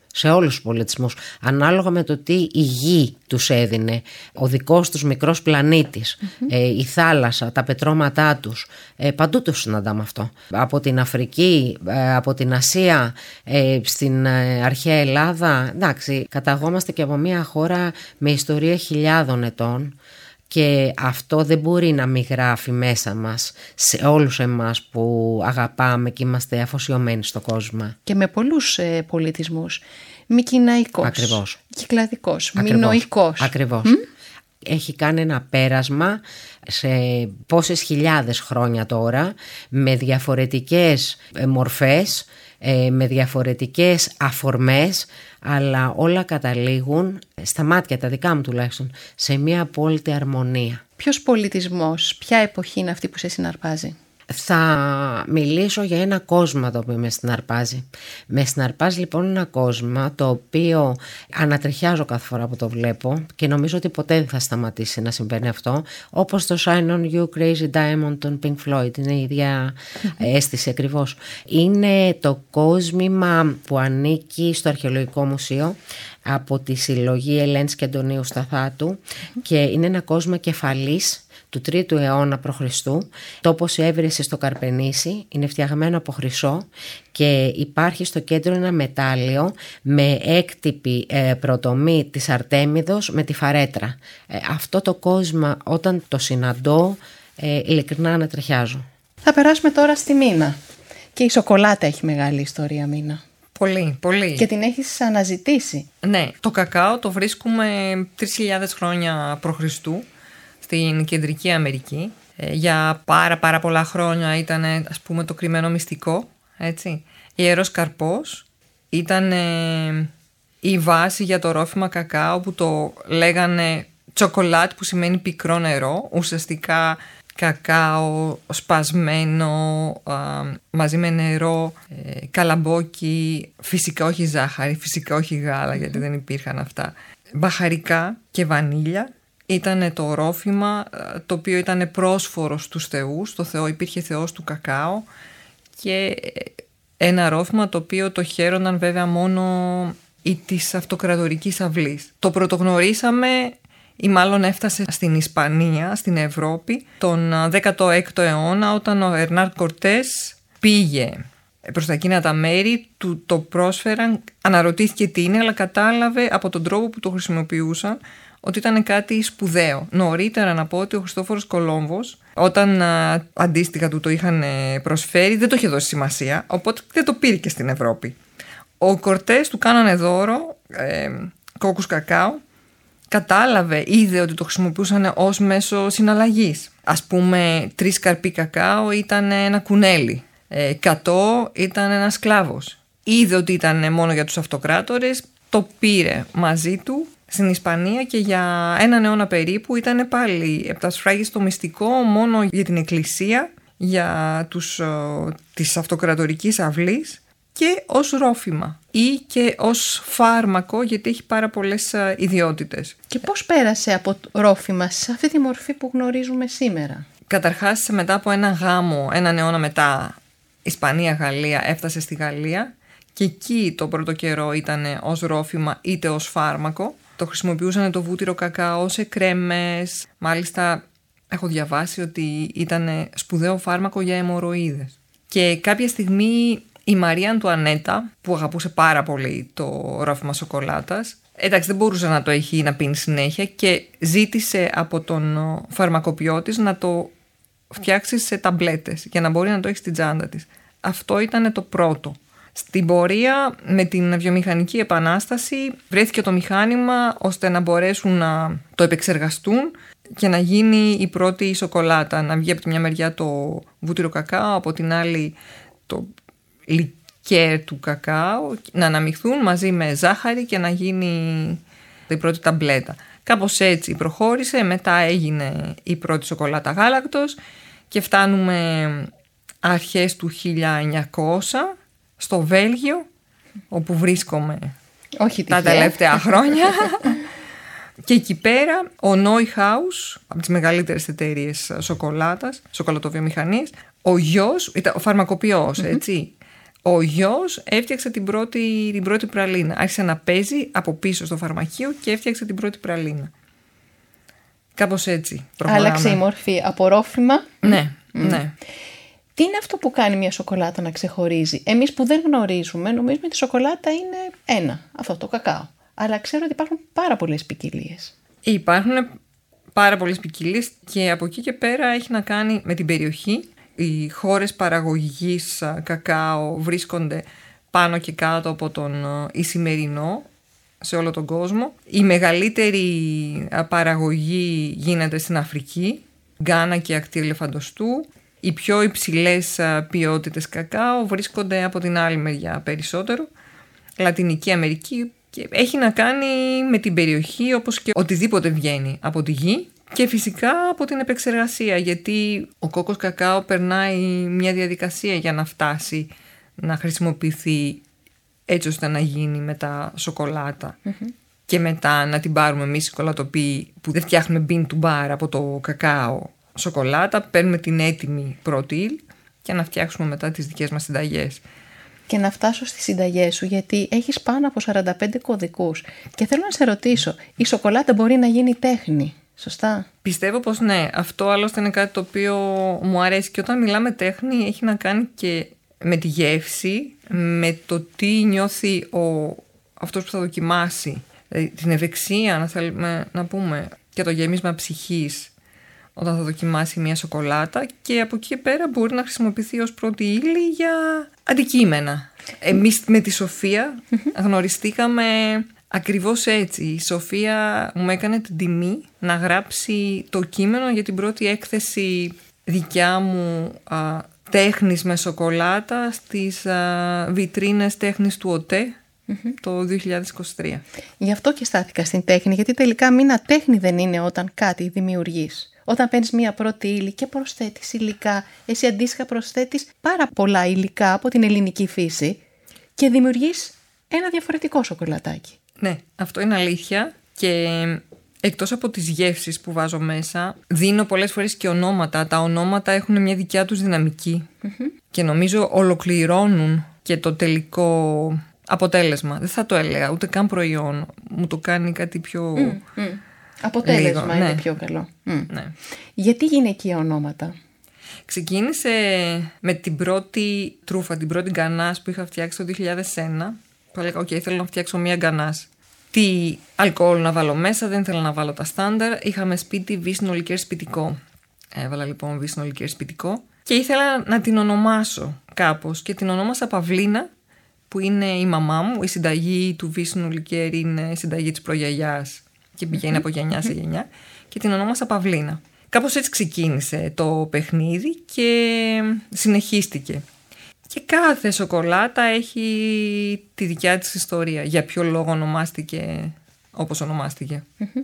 σε όλους τους πολιτισμούς, ανάλογα με το τι η γη τους έδινε, ο δικός τους μικρός πλανήτης, η θάλασσα, τα πετρώματά τους, παντού τους συναντάμε αυτό. Από την Αφρική, από την Ασία, στην αρχαία Ελλάδα, εντάξει, καταγόμαστε και από μια χώρα με ιστορία χιλιάδων ετών. Και αυτό δεν μπορεί να μην γράφει μέσα μας σε όλους εμάς που αγαπάμε και είμαστε αφοσιωμένοι στον κόσμο. Και με πολλούς πολιτισμούς. Μικηναϊκός, ακριβώς, κυκλαδικός, μινωικός. Ακριβώς. Έχει κάνει ένα πέρασμα σε πόσες χιλιάδες χρόνια τώρα, με διαφορετικές μορφές, με διαφορετικές αφορμές, αλλά όλα καταλήγουν, στα μάτια τα δικά μου τουλάχιστον, σε μια απόλυτη αρμονία. Ποιος πολιτισμός, ποια εποχή είναι αυτή που σε συναρπάζει? Θα μιλήσω για ένα κόσμο το οποίο με συναρπάζει. Με συναρπάζει λοιπόν ένα κόσμο το οποίο ανατριχιάζω κάθε φορά που το βλέπω και νομίζω ότι ποτέ δεν θα σταματήσει να συμβαίνει αυτό, όπως το Shine On You Crazy Diamond των Pink Floyd. Είναι η ίδια αίσθηση ακριβώς. Είναι το κόσμημα που ανήκει στο Αρχαιολογικό Μουσείο από τη συλλογή Ελένης και Αντωνίου Σταθάτου και είναι ένα κόσμο κεφαλής του 3ου αιώνα π.Χ. Τόπος έβρεση στο Καρπενήσι, είναι φτιαγμένο από χρυσό και υπάρχει στο κέντρο ένα μετάλλιο με έκτυπη προτομή της Αρτέμιδος με τη φαρέτρα. Αυτό το κόσμο όταν το συναντώ ειλικρινά ανατριχιάζω. Θα περάσουμε τώρα στη Μίνα. Και η σοκολάτα έχει μεγάλη ιστορία, Μίνα. Πολύ, πολύ. Και την έχεις αναζητήσει. Ναι, το κακάο το βρίσκουμε 3.000 χρόνια π.Χ. στην Κεντρική Αμερική. Για πάρα πολλά χρόνια ήταν, ας πούμε, το κρυμμένο μυστικό, έτσι. Ιερός καρπός ήταν η βάση για το ρόφημα κακάο που το λέγανε τσοκολάτ, που σημαίνει πικρό νερό, ουσιαστικά κακάο σπασμένο μαζί με νερό, καλαμπόκι, φυσικά όχι ζάχαρη, φυσικά όχι γάλα γιατί δεν υπήρχαν αυτά, μπαχαρικά και βανίλια. Ήταν το ρόφημα το οποίο ήταν πρόσφορο στους θεούς, το Θεό, υπήρχε θεός του κακάο και ένα ρόφημα το οποίο το χαίρονταν βέβαια μόνο οι της αυτοκρατορικής αυλής. Το πρωτογνωρίσαμε ή μάλλον έφτασε στην Ισπανία, στην Ευρώπη, τον 16ο αιώνα όταν ο Ερνάρ Κορτές πήγε προς τα εκείνα τα μέρη, του το πρόσφεραν, αναρωτήθηκε τι είναι, αλλά κατάλαβε από τον τρόπο που το χρησιμοποιούσαν ότι ήταν κάτι σπουδαίο. Νωρίτερα να πω ότι ο Χριστόφορος Κολόμβος, όταν αντίστοιχα του το είχαν προσφέρει, δεν το είχε δώσει σημασία, οπότε δεν το πήρε και στην Ευρώπη. Ο Κορτές του κάνανε δώρο κόκκους κακάο, κατάλαβε, είδε ότι το χρησιμοποιούσαν ως μέσο συναλλαγής. Ας πούμε, 3 καρποί κακάο ήταν ένα κουνέλι, 100 ήταν ένας σκλάβος. Είδε ότι ήταν μόνο για τους αυτοκράτορες, το πήρε μαζί του στην Ισπανία και για έναν αιώνα περίπου ήταν πάλι επτασφράγιστο μυστικό μόνο για την εκκλησία, για της αυτοκρατορικής αυλής και ως ρόφημα ή και ως φάρμακο, γιατί έχει πάρα πολλές ιδιότητες. Και πώς πέρασε από ρόφημα σε αυτή τη μορφή που γνωρίζουμε σήμερα? Καταρχάς, μετά από ένα γάμο, έναν αιώνα μετά, Ισπανία-Γαλλία, έφτασε στη Γαλλία και εκεί το πρώτο καιρό ήταν ως ρόφημα είτε ως φάρμακο. Το χρησιμοποιούσαν το βούτυρο κακάο σε κρέμες. Μάλιστα έχω διαβάσει ότι ήταν σπουδαίο φάρμακο για αιμορροίδες. Και κάποια στιγμή η Μαρία Αντουανέτα, που αγαπούσε πάρα πολύ το ρόφημα σοκολάτας, εντάξει, δεν μπορούσε να το έχει ή να πίνει συνέχεια και ζήτησε από τον φαρμακοποιό της να το φτιάξει σε ταμπλέτες για να μπορεί να το έχει στην τσάντα της. Αυτό ήταν το πρώτο. Στην πορεία με την βιομηχανική επανάσταση βρέθηκε το μηχάνημα ώστε να μπορέσουν να το επεξεργαστούν και να γίνει η πρώτη σοκολάτα. Να βγει από τη μια μεριά το βούτυρο κακάο, από την άλλη το λικέρ του κακάο, να αναμειχθούν μαζί με ζάχαρη και να γίνει η πρώτη ταμπλέτα. Κάπως έτσι προχώρησε, μετά έγινε η πρώτη σοκολάτα γάλακτος και φτάνουμε αρχές του 1900 στο Βέλγιο, όπου βρίσκομαι τα τελευταία χρόνια. Και εκεί πέρα ο Neuhaus, από τις μεγαλύτερες εταιρείες σοκολάτας, σοκολατοβιομηχανίες, ο γιος, ο φαρμακοποιός, έτσι, ο γιος έφτιαξε την πρώτη πραλίνα. Άρχισε να παίζει από πίσω στο φαρμακείο και έφτιαξε την πρώτη πραλίνα. Κάπως έτσι προχωράμε. Άλλαξε η μορφή από ρόφημα. Ναι, ναι. Τι είναι αυτό που κάνει μια σοκολάτα να ξεχωρίζει? Εμείς που δεν γνωρίζουμε, νομίζουμε ότι η σοκολάτα είναι ένα, αυτό το κακάο. Αλλά ξέρω ότι υπάρχουν πάρα πολλές ποικιλίες. Υπάρχουν πάρα πολλές ποικιλίες και από εκεί και πέρα έχει να κάνει με την περιοχή. Οι χώρες παραγωγής κακάο βρίσκονται πάνω και κάτω από τον Ισημερινό σε όλο τον κόσμο. Η μεγαλύτερη παραγωγή γίνεται στην Αφρική, Γκάνα και ακτή Ελεφαντοστού. Οι πιο υψηλές ποιότητες κακάο βρίσκονται από την άλλη μεριά περισσότερο, Λατινική Αμερική, και έχει να κάνει με την περιοχή, όπως και οτιδήποτε βγαίνει από τη γη και φυσικά από την επεξεργασία, γιατί ο κόκκος κακάο περνάει μια διαδικασία για να φτάσει να χρησιμοποιηθεί έτσι ώστε να γίνει μετά σοκολάτα και μετά να την πάρουμε εμείς οι σοκολατοποιοί που δεν φτιάχνουμε bean to bar από το κακάο σοκολάτα, παίρνουμε την έτοιμη πρώτη ύλη και να φτιάξουμε μετά τις δικές μας συνταγές. Και να φτάσω στις συνταγές σου, γιατί έχεις πάνω από 45 κωδικούς. Και θέλω να σε ρωτήσω, η σοκολάτα μπορεί να γίνει τέχνη, σωστά? Πιστεύω πως ναι. Αυτό άλλωστε είναι κάτι το οποίο μου αρέσει. Και όταν μιλάμε τέχνη έχει να κάνει και με τη γεύση, με το τι νιώθει αυτός που θα δοκιμάσει. Δηλαδή, την ευεξία, να θέλουμε να πούμε, και το γέμισμα ψυχής όταν θα δοκιμάσει μια σοκολάτα, και από εκεί και πέρα μπορεί να χρησιμοποιηθεί ως πρώτη ύλη για αντικείμενα. Εμείς με τη Σοφία γνωριστήκαμε ακριβώς έτσι. Η Σοφία μου έκανε την τιμή να γράψει το κείμενο για την πρώτη έκθεση δικιά μου τέχνης με σοκολάτα στις βιτρίνες τέχνης του ΟΤΕ το 2023. Γι' αυτό και στάθηκα στην τέχνη, γιατί τελικά μήνα τέχνη δεν είναι όταν κάτι δημιουργείς. Όταν παίρνεις μία πρώτη ύλη και προσθέτεις υλικά, εσύ αντίστοιχα προσθέτεις πάρα πολλά υλικά από την ελληνική φύση και δημιουργείς ένα διαφορετικό σοκολατάκι. Ναι, αυτό είναι αλήθεια, και εκτός από τις γεύσεις που βάζω μέσα, δίνω πολλές φορές και ονόματα. Τα ονόματα έχουν μια δικιά τους δυναμική και νομίζω ολοκληρώνουν και το τελικό αποτέλεσμα. Δεν θα το έλεγα ούτε καν προϊόν, μου το κάνει κάτι πιο... Αποτέλεσμα λίγο, είναι ναι. πιο καλό. Ναι. Γιατί γυναικεία ονόματα? Ξεκίνησε με την πρώτη τρούφα, την πρώτη γκανάς που είχα φτιάξει το 2001. Που έλεγα, θέλω να φτιάξω μία γκανάς. Τι αλκοόλ να βάλω μέσα, δεν ήθελα να βάλω τα στάνταρ. Είχαμε σπίτι βύσσινο λικέρ σπιτικό. Έβαλα λοιπόν βύσσινο λικέρ σπιτικό και ήθελα να την ονομάσω κάπως. Και την ονόμασα Παυλίνα, που είναι η μαμά μου. Η συνταγή του βύσσινου λικέρ είναι η συνταγή της προγιαγιάς και πηγαίνει από γενιά σε γενιά, και την ονόμασα Παυλίνα. Κάπως έτσι ξεκίνησε το παιχνίδι και συνεχίστηκε. Και κάθε σοκολάτα έχει τη δικιά της ιστορία. Για ποιο λόγο ονομάστηκε όπως ονομάστηκε.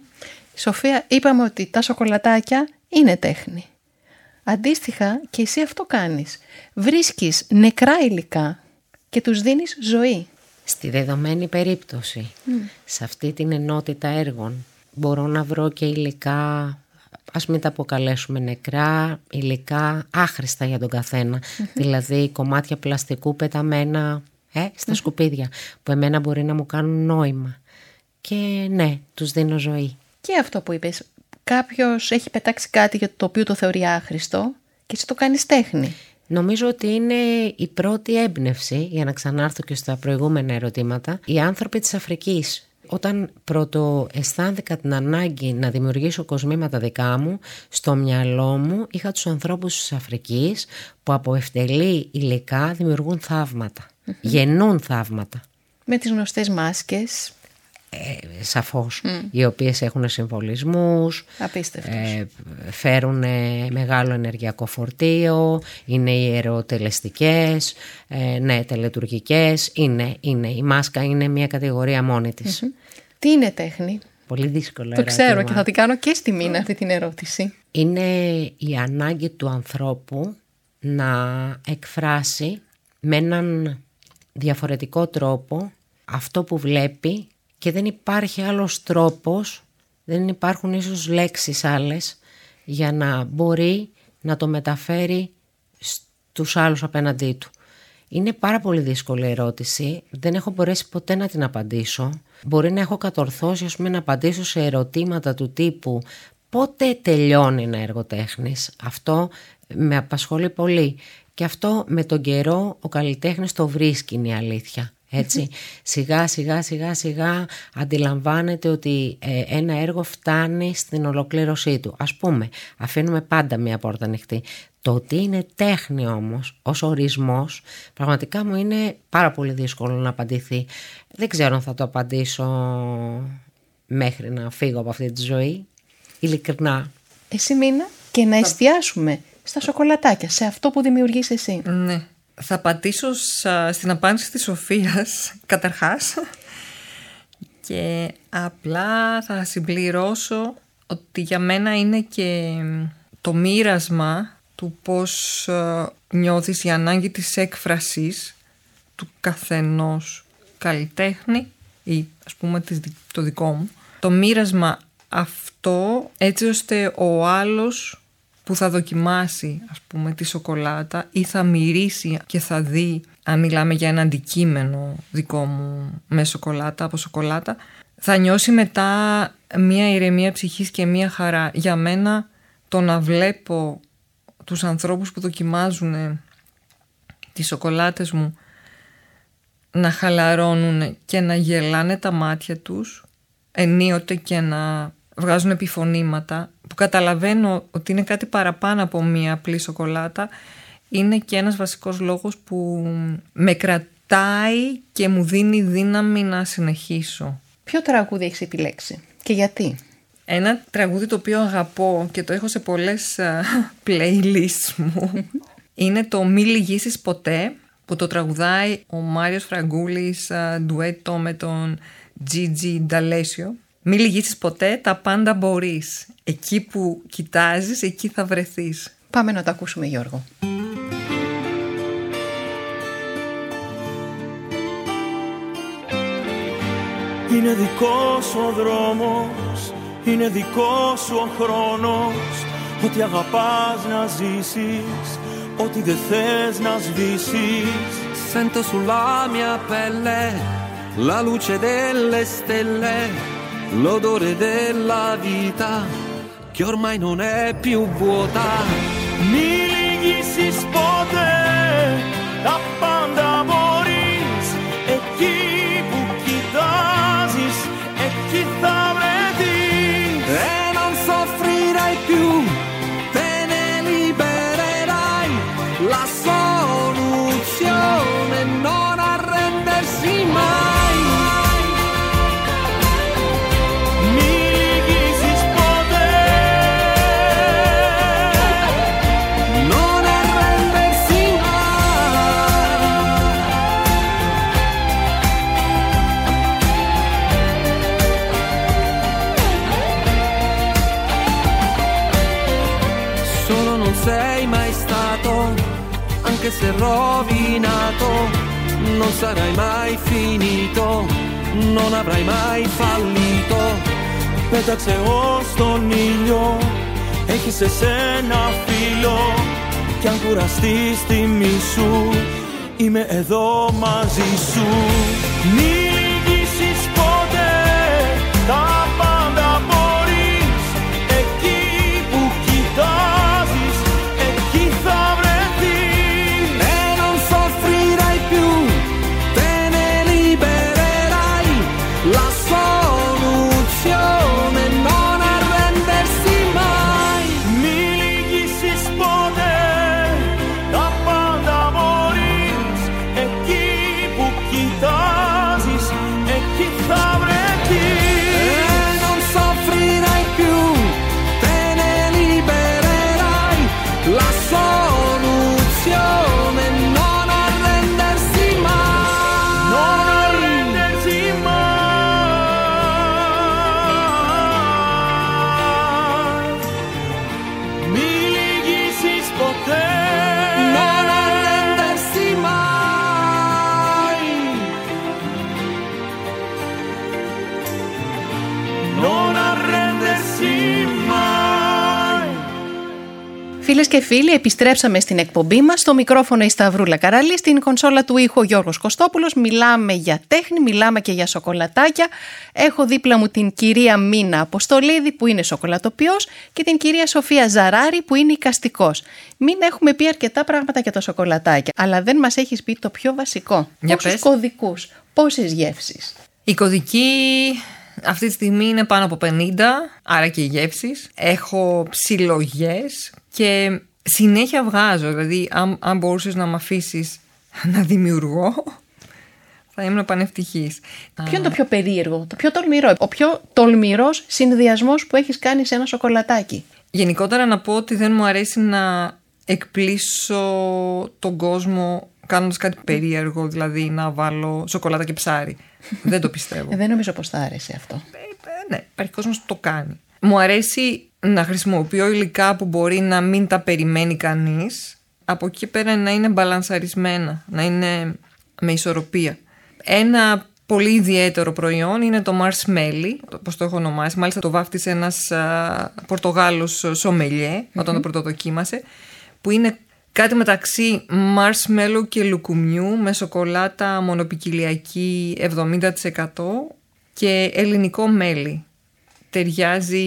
Σοφία, είπαμε ότι τα σοκολατάκια είναι τέχνη. Αντίστοιχα και εσύ αυτό κάνεις. Βρίσκεις νεκρά υλικά και τους δίνεις ζωή. Στη δεδομένη περίπτωση, σε αυτή την ενότητα έργων, μπορώ να βρω και υλικά, ας μην τα αποκαλέσουμε νεκρά, υλικά άχρηστα για τον καθένα. Δηλαδή κομμάτια πλαστικού πεταμένα στα σκουπίδια, που εμένα μπορεί να μου κάνουν νόημα. Και ναι, τους δίνω ζωή. Και αυτό που είπες, κάποιος έχει πετάξει κάτι για το οποίο το θεωρεί άχρηστο και εσύ το κάνεις τέχνη. Νομίζω ότι είναι η πρώτη έμπνευση, για να ξανάρθω και στα προηγούμενα ερωτήματα, οι άνθρωποι της Αφρικής. Όταν πρώτο αισθάνθηκα την ανάγκη να δημιουργήσω κοσμήματα δικά μου, στο μυαλό μου είχα τους ανθρώπους της Αφρικής που από ευτελή υλικά δημιουργούν θαύματα, γεννούν θαύματα. Με τις γνωστές μάσκες. Σαφώς, οι οποίες έχουν συμβολισμούς, φέρουν μεγάλο ενεργειακό φορτίο, είναι ιεροτελεστικές, τελετουργικές, η μάσκα είναι μια κατηγορία μόνη της. Τι είναι τέχνη? Πολύ δύσκολο το ερώτημα. Ξέρω και θα την κάνω και στη Μίνα αυτή την ερώτηση. Είναι η ανάγκη του ανθρώπου να εκφράσει με έναν διαφορετικό τρόπο αυτό που βλέπει, και δεν υπάρχει άλλος τρόπος, δεν υπάρχουν ίσως λέξεις άλλες για να μπορεί να το μεταφέρει στους άλλους απέναντί του. Είναι πάρα πολύ δύσκολη ερώτηση. Δεν έχω μπορέσει ποτέ να την απαντήσω. Μπορεί να έχω κατορθώσει, ας πούμε, να απαντήσω σε ερωτήματα του τύπου πότε τελειώνει ένα έργο τέχνης. Αυτό με απασχολεί πολύ. Και αυτό με τον καιρό ο καλλιτέχνης το βρίσκει, είναι η αλήθεια. Έτσι, σιγά σιγά αντιλαμβάνεται ότι ένα έργο φτάνει στην ολοκλήρωσή του. Ας πούμε, αφήνουμε πάντα μία πόρτα ανοιχτή. Το ότι είναι τέχνη όμως ως ορισμός, πραγματικά μου είναι πάρα πολύ δύσκολο να απαντηθεί. Δεν ξέρω αν θα το απαντήσω μέχρι να φύγω από αυτή τη ζωή, ειλικρινά. Εσύ, Μίνα, και να εστιάσουμε στα σοκολατάκια, σε αυτό που δημιουργείς εσύ. Ναι. Θα πατήσω στην απάντηση της Σοφίας, καταρχάς, και απλά θα συμπληρώσω ότι για μένα είναι και το μοίρασμα του πώς νιώθεις, η ανάγκη της έκφρασης του καθενός καλλιτέχνη ή ας πούμε το δικό μου. Το μοίρασμα αυτό έτσι ώστε ο άλλος που θα δοκιμάσει ας πούμε τη σοκολάτα ή θα μυρίσει και θα δει, αν μιλάμε για ένα αντικείμενο δικό μου με σοκολάτα, από σοκολάτα, θα νιώσει μετά μία ηρεμία ψυχής και μία χαρά. Για μένα το να βλέπω τους ανθρώπους που δοκιμάζουν τις σοκολάτες μου να χαλαρώνουν και να γελάνε τα μάτια τους ενίοτε και να βγάζουν επιφωνήματα, που καταλαβαίνω ότι είναι κάτι παραπάνω από μία απλή σοκολάτα, είναι και ένας βασικός λόγος που με κρατάει και μου δίνει δύναμη να συνεχίσω. Ποιο τραγούδι έχεις επιλέξει και γιατί? Ένα τραγούδι το οποίο αγαπώ και το έχω σε πολλές playlists μου είναι το «Μη λυγίσεις ποτέ», που το τραγουδάει ο Μάριος Φραγκούλης ντουέτο με τον Gigi D'Alessio. «Μη λυγίσεις ποτέ, τα πάντα μπορείς. Εκεί που κοιτάζεις, εκεί θα βρεθείς». Πάμε να το ακούσουμε, Γιώργο. Είναι δικός σου ο δρόμος, είναι δικός σου ο χρόνος. Ό,τι αγαπάς να ζήσεις, ό,τι δεν θες να σβήσεις. Sento sulla mia pelle la luce delle stelle, l'odore della vita che ormai non è più vuota. Μη λυγίσεις ποτέ, τα πάντα μπορείς. Εκεί που κοιτάζεις, εκεί θα βρεθείς. E non soffrirai più, te ne libererai. La soluzione non arrendersi mai. Μη λυγίσεις ποτέ. Non arrendersi mai. Solo non sei mai stato, anche se rovinato, non sarai mai finito, non avrai mai fallito. Πέταξε ως τον ήλιο, έχεις εσένα φίλο. Κι αν κουραστείς τιμή σου, είμαι εδώ μαζί σου. Μη λυγίσεις ποτέ, τα πάντα μπορείς. Εκεί που κοιτάζεις, εκεί θα βρεθείς. E non soffrirai più, te ne libererai. La soluzione non arrendersi mai. Μη λυγίσεις ποτέ, τα πάντα μπορείς. Εκεί που κοιτάζεις, εκεί θα Φίλες και φίλοι, επιστρέψαμε στην εκπομπή μας. Στο μικρόφωνο η Σταυρούλα Καραλή, στην κονσόλα του ήχου ο Γιώργος Κωστόπουλος. Μιλάμε για τέχνη, μιλάμε και για σοκολατάκια. Έχω δίπλα μου την κυρία Μίνα Αποστολίδη που είναι σοκολατοποιός και την κυρία Σοφία Ζαράρη που είναι εικαστικός. Μίνα, έχουμε πει αρκετά πράγματα για τα σοκολατάκια, αλλά δεν μας έχεις πει το πιο βασικό. Πόσους κωδικούς, πόσες γεύσεις? Η κωδική αυτή τη στιγμή είναι πάνω από 50, άρα και οι γεύσεις. Έχω ψιλογιές και συνέχεια βγάζω. Δηλαδή, αν μπορούσες να μ' αφήσεις να δημιουργώ, θα ήμουν πανευτυχής. Ποιο είναι το πιο περίεργο, το πιο τολμηρό, ο πιο τολμηρός συνδυασμός που έχεις κάνει σε ένα σοκολατάκι? Γενικότερα να πω ότι δεν μου αρέσει να εκπλήσω τον κόσμο κάνοντας κάτι περίεργο, δηλαδή να βάλω σοκολάτα και ψάρι. Δεν το πιστεύω. Δεν νομίζω πως θα άρεσε αυτό. Ναι, υπάρχει κόσμος που το κάνει. Μου αρέσει να χρησιμοποιώ υλικά που μπορεί να μην τα περιμένει κανείς. Από εκεί πέρα να είναι μπαλανσαρισμένα, να είναι με ισορροπία. Ένα πολύ ιδιαίτερο προϊόν είναι το marshmallow, όπως το έχω ονομάσει. Μάλιστα το βάφτισε ένας Πορτογάλος σομελιέ όταν το πρωτοδοκίμασε, που είναι κάτι μεταξύ marshmallow και λουκουμιού με σοκολάτα μονοπικιλιακή 70% και ελληνικό μέλι. Ταιριάζει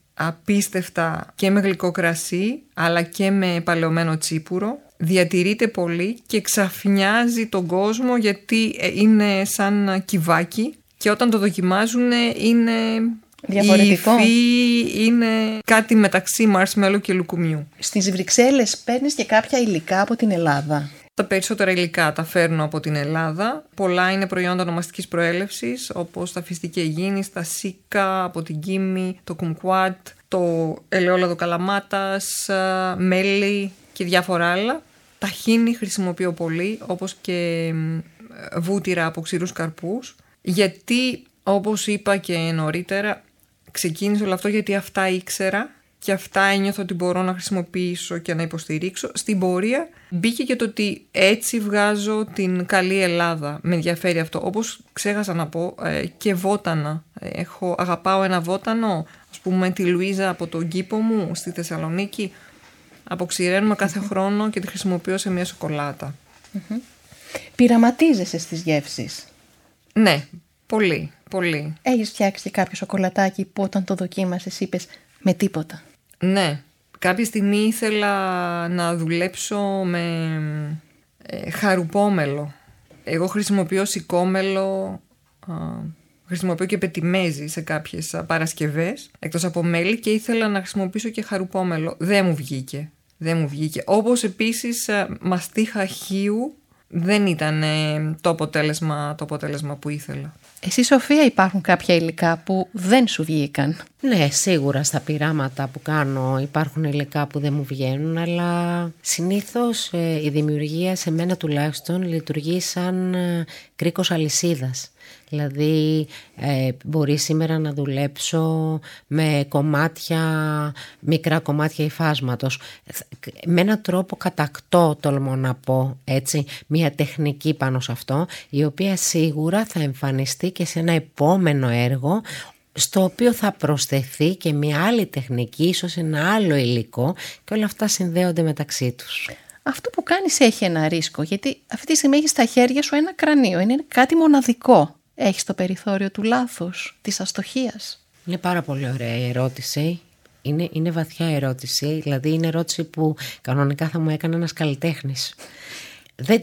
απίστευτα και με γλυκό κρασί αλλά και με παλαιωμένο τσίπουρο. Διατηρείται πολύ και ξαφνιάζει τον κόσμο γιατί είναι σαν κυβάκι και όταν το δοκιμάζουν είναι διαφορετικό. Η υφή είναι κάτι μεταξύ marshmallow και λουκουμιού. Στις Βρυξέλλες παίρνεις και κάποια υλικά από την Ελλάδα? Τα περισσότερα υλικά τα φέρνω από την Ελλάδα. Πολλά είναι προϊόντα ονομαστικής προέλευσης, όπως τα φιστική αιγίνης, τα σίκα από την Κίμη, το κουμκουάτ, το ελαιόλαδο καλαμάτας, μέλι και διάφορα άλλα. Ταχίνι χρησιμοποιώ πολύ, όπως και βούτυρα από ξηρούς καρπούς, γιατί όπως είπα και νωρίτερα, ξεκίνησε όλο αυτό γιατί αυτά ήξερα και αυτά ένιωθα ότι μπορώ να χρησιμοποιήσω και να υποστηρίξω. Στην πορεία μπήκε και το ότι έτσι βγάζω την καλή Ελλάδα. Με ενδιαφέρει αυτό. Όπως ξέχασα να πω, και βότανα. Αγαπάω ένα βότανο, ας πούμε τη Λουίζα από τον κήπο μου στη Θεσσαλονίκη. Αποξηραίνουμε κάθε χρόνο και τη χρησιμοποιώ σε μια σοκολάτα. Πειραματίζεσαι στις γεύσεις? Ναι, πολύ, πολύ. Έχεις φτιάξει κάποιο σοκολατάκι που όταν το δοκίμασες είπες με τίποτα? Ναι, κάποια στιγμή ήθελα να δουλέψω με χαρουπόμελο. Εγώ χρησιμοποιώ σικόμελο, χρησιμοποιώ και πετιμέζι σε κάποιες παρασκευές, εκτός από μέλι, και ήθελα να χρησιμοποιήσω και χαρουπόμελο. Δεν μου βγήκε. Όπως επίσης μαστίχα χείου δεν ήταν το αποτέλεσμα που ήθελα. Εσύ, Σοφία, υπάρχουν κάποια υλικά που δεν σου βγήκαν? Ναι, σίγουρα στα πειράματα που κάνω υπάρχουν υλικά που δεν μου βγαίνουν, αλλά συνήθως η δημιουργία σε μένα τουλάχιστον λειτουργεί σαν κρίκος αλυσίδας. Δηλαδή μπορεί σήμερα να δουλέψω με μικρά κομμάτια υφάσματος. Με έναν τρόπο κατακτώ, τολμώ να πω έτσι, μια τεχνική πάνω σε αυτό, η οποία σίγουρα θα εμφανιστεί και σε ένα επόμενο έργο, στο οποίο θα προσθεθεί και μια άλλη τεχνική, ίσως ένα άλλο υλικό, και όλα αυτά συνδέονται μεταξύ τους. Αυτό που κάνεις έχει ένα ρίσκο, γιατί αυτή τη στιγμή έχεις στα χέρια σου ένα κρανίο, είναι κάτι μοναδικό. Έχεις το περιθώριο του λάθους, της αστοχίας? Είναι πάρα πολύ ωραία η ερώτηση. Είναι βαθιά ερώτηση, δηλαδή είναι ερώτηση που κανονικά θα μου έκανε ένας καλλιτέχνης. Δεν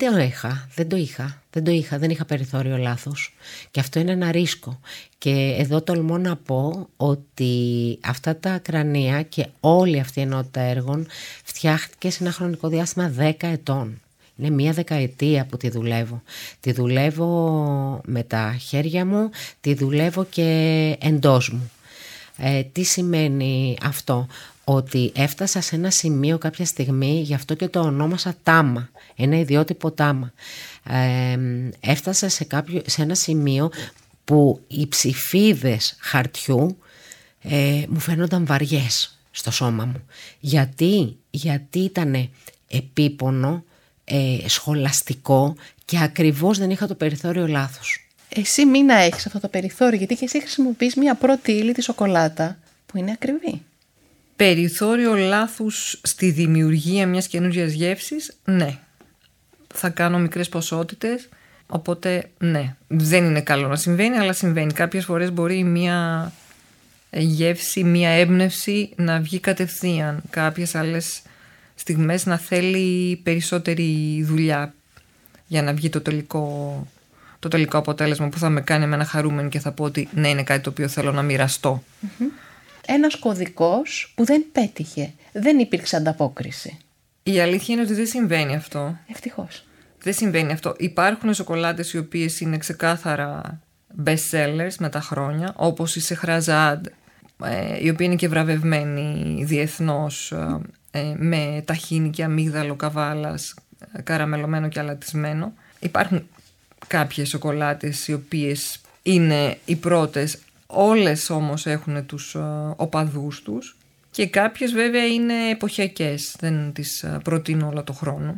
είχα περιθώριο λάθος και αυτό είναι ένα ρίσκο. Και εδώ τολμώ να πω ότι αυτά τα κρανία και όλη αυτή η ενότητα έργων φτιάχτηκε σε ένα χρονικό διάστημα 10 ετών. Είναι μία δεκαετία που τη δουλεύω. Τη δουλεύω με τα χέρια μου, τη δουλεύω και εντός μου. Τι σημαίνει αυτό? Ότι έφτασα σε ένα σημείο κάποια στιγμή, γι' αυτό και το ονόμασα τάμα, ένα ιδιότυπο τάμα. Έφτασα σε ένα σημείο που οι ψηφίδες χαρτιού μου φαίνονταν βαριές στο σώμα μου. Γιατί ήταν επίπονο, σχολαστικό και ακριβώς δεν είχα το περιθώριο λάθος. Εσύ μην να έχεις αυτό το περιθώριο, γιατί και εσύ χρησιμοποιείς μια πρώτη ύλη, τη σοκολάτα, που είναι ακριβή. Περιθώριο λάθους στη δημιουργία μιας καινούργιας γεύσης, ναι. Θα κάνω μικρές ποσότητες, οπότε ναι. Δεν είναι καλό να συμβαίνει, αλλά συμβαίνει. Κάποιες φορές μπορεί μια γεύση, μια έμπνευση να βγει κατευθείαν. Κάποιες άλλες στιγμές να θέλει περισσότερη δουλειά για να βγει το τελικό αποτέλεσμα που θα με κάνει εμένα χαρούμενη και θα πω ότι ναι, είναι κάτι το οποίο θέλω να μοιραστώ. Ένας κωδικός που δεν πέτυχε, δεν υπήρξε ανταπόκριση. Η αλήθεια είναι ότι δεν συμβαίνει αυτό. Ευτυχώς. Δεν συμβαίνει αυτό. Υπάρχουν σοκολάτες οι οποίες είναι ξεκάθαρα best sellers με τα χρόνια, όπως η Σεχραζάντ, η οποία είναι και βραβευμένη διεθνώς, με ταχίνι και αμύγδαλο καβάλας, καραμελωμένο και αλατισμένο. Υπάρχουν κάποιες σοκολάτες οι οποίες είναι οι πρώτες, όλες όμως έχουν τους οπαδούς τους, και κάποιες βέβαια είναι εποχιακές, δεν τις προτείνω όλο το χρόνο.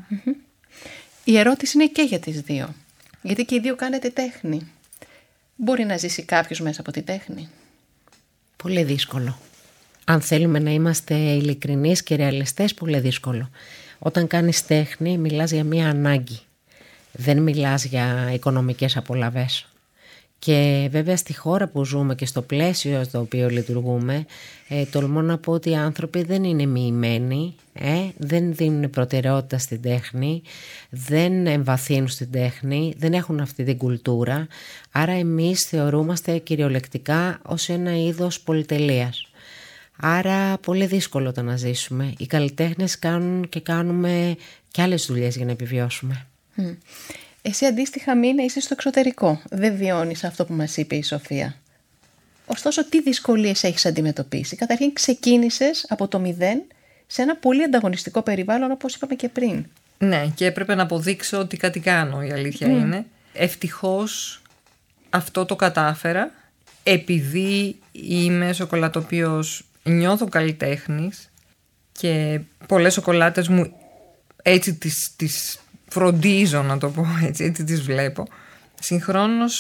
Η ερώτηση είναι και για τις δύο, γιατί και οι δύο κάνετε τέχνη. Μπορεί να ζήσει κάποιος μέσα από τη τέχνη? Πολύ δύσκολο. Αν θέλουμε να είμαστε ειλικρινείς και ρεαλιστές, πολύ δύσκολο. Όταν κάνεις τέχνη μιλάς για μία ανάγκη. Δεν μιλάς για οικονομικές απολαβές. Και βέβαια στη χώρα που ζούμε και στο πλαίσιο στο οποίο λειτουργούμε, τολμώ να πω ότι οι άνθρωποι δεν είναι μοιημένοι, δεν δίνουν προτεραιότητα στην τέχνη, δεν εμβαθύνουν στην τέχνη, δεν έχουν αυτή την κουλτούρα. Άρα εμείς θεωρούμαστε κυριολεκτικά ως ένα είδος πολυτελείας. Άρα πολύ δύσκολο το να ζήσουμε. Οι καλλιτέχνες κάνουν και κάνουμε και άλλες δουλειές για να επιβιώσουμε. Εσύ αντίστοιχα μήνα είσαι στο εξωτερικό. Δεν βιώνεις αυτό που μας είπε η Σοφία. Ωστόσο, τι δυσκολίες έχεις αντιμετωπίσει? Καταρχήν ξεκίνησες από το 0 σε ένα πολύ ανταγωνιστικό περιβάλλον, όπως είπαμε και πριν. Ναι, και έπρεπε να αποδείξω ότι κάτι κάνω, η αλήθεια είναι. Ευτυχώς αυτό το κατάφερα, επειδή είμαι σοκολατοποιός, νιώθω καλλιτέχνης και πολλές σοκολάτες μου έτσι τις φροντίζω, να το πω έτσι τις βλέπω. Συγχρόνως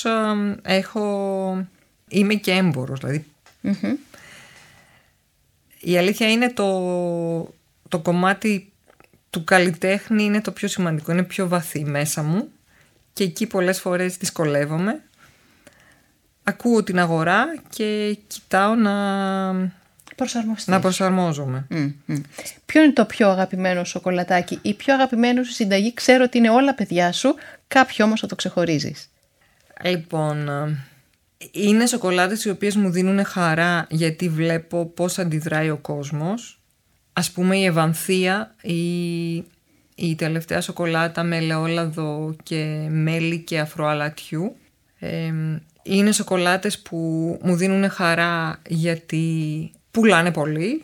είμαι και έμπορος, δηλαδή. Η αλήθεια είναι το κομμάτι του καλλιτέχνη είναι το πιο σημαντικό, είναι πιο βαθύ μέσα μου και εκεί πολλές φορές δυσκολεύομαι. Ακούω την αγορά και κοιτάω να προσαρμόζομαι. Ποιο είναι το πιο αγαπημένο σοκολατάκι ή πιο αγαπημένο σου συνταγή? Ξέρω ότι είναι όλα παιδιά σου, κάποιο όμως θα το ξεχωρίζεις. Λοιπόν, είναι σοκολάτες οι οποίες μου δίνουν χαρά γιατί βλέπω πώς αντιδράει ο κόσμος. Ας πούμε η Ευανθία, η τελευταία σοκολάτα με ελαιόλαδο και μέλι και αφροαλατιού. Είναι σοκολάτες που μου δίνουν χαρά γιατί πουλάνε πολύ.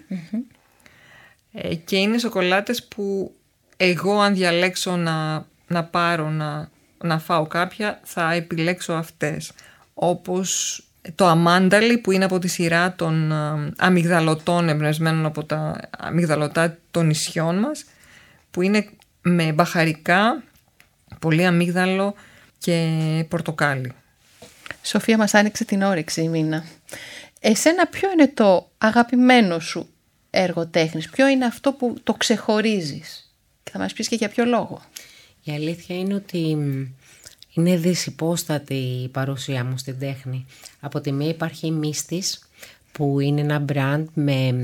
Και είναι σοκολάτες που εγώ αν διαλέξω να πάρω να φάω κάποια, θα επιλέξω αυτές. Όπως το αμάνταλι που είναι από τη σειρά των αμυγδαλωτών, εμπνευσμένων από τα αμυγδαλωτά των νησιών μας, που είναι με μπαχαρικά, πολύ αμύγδαλο και πορτοκάλι. Σοφία, μας άνοιξε την όρεξη η Μίνα. Εσένα ποιο είναι το αγαπημένο σου έργο τέχνης? Ποιο είναι αυτό που το ξεχωρίζεις? Και θα μας πεις και για ποιο λόγο. Η αλήθεια είναι ότι είναι δυσυπόστατη η παρουσία μου στην τέχνη. Από τη μία υπάρχει η Μύστης, που είναι ένα μπραντ με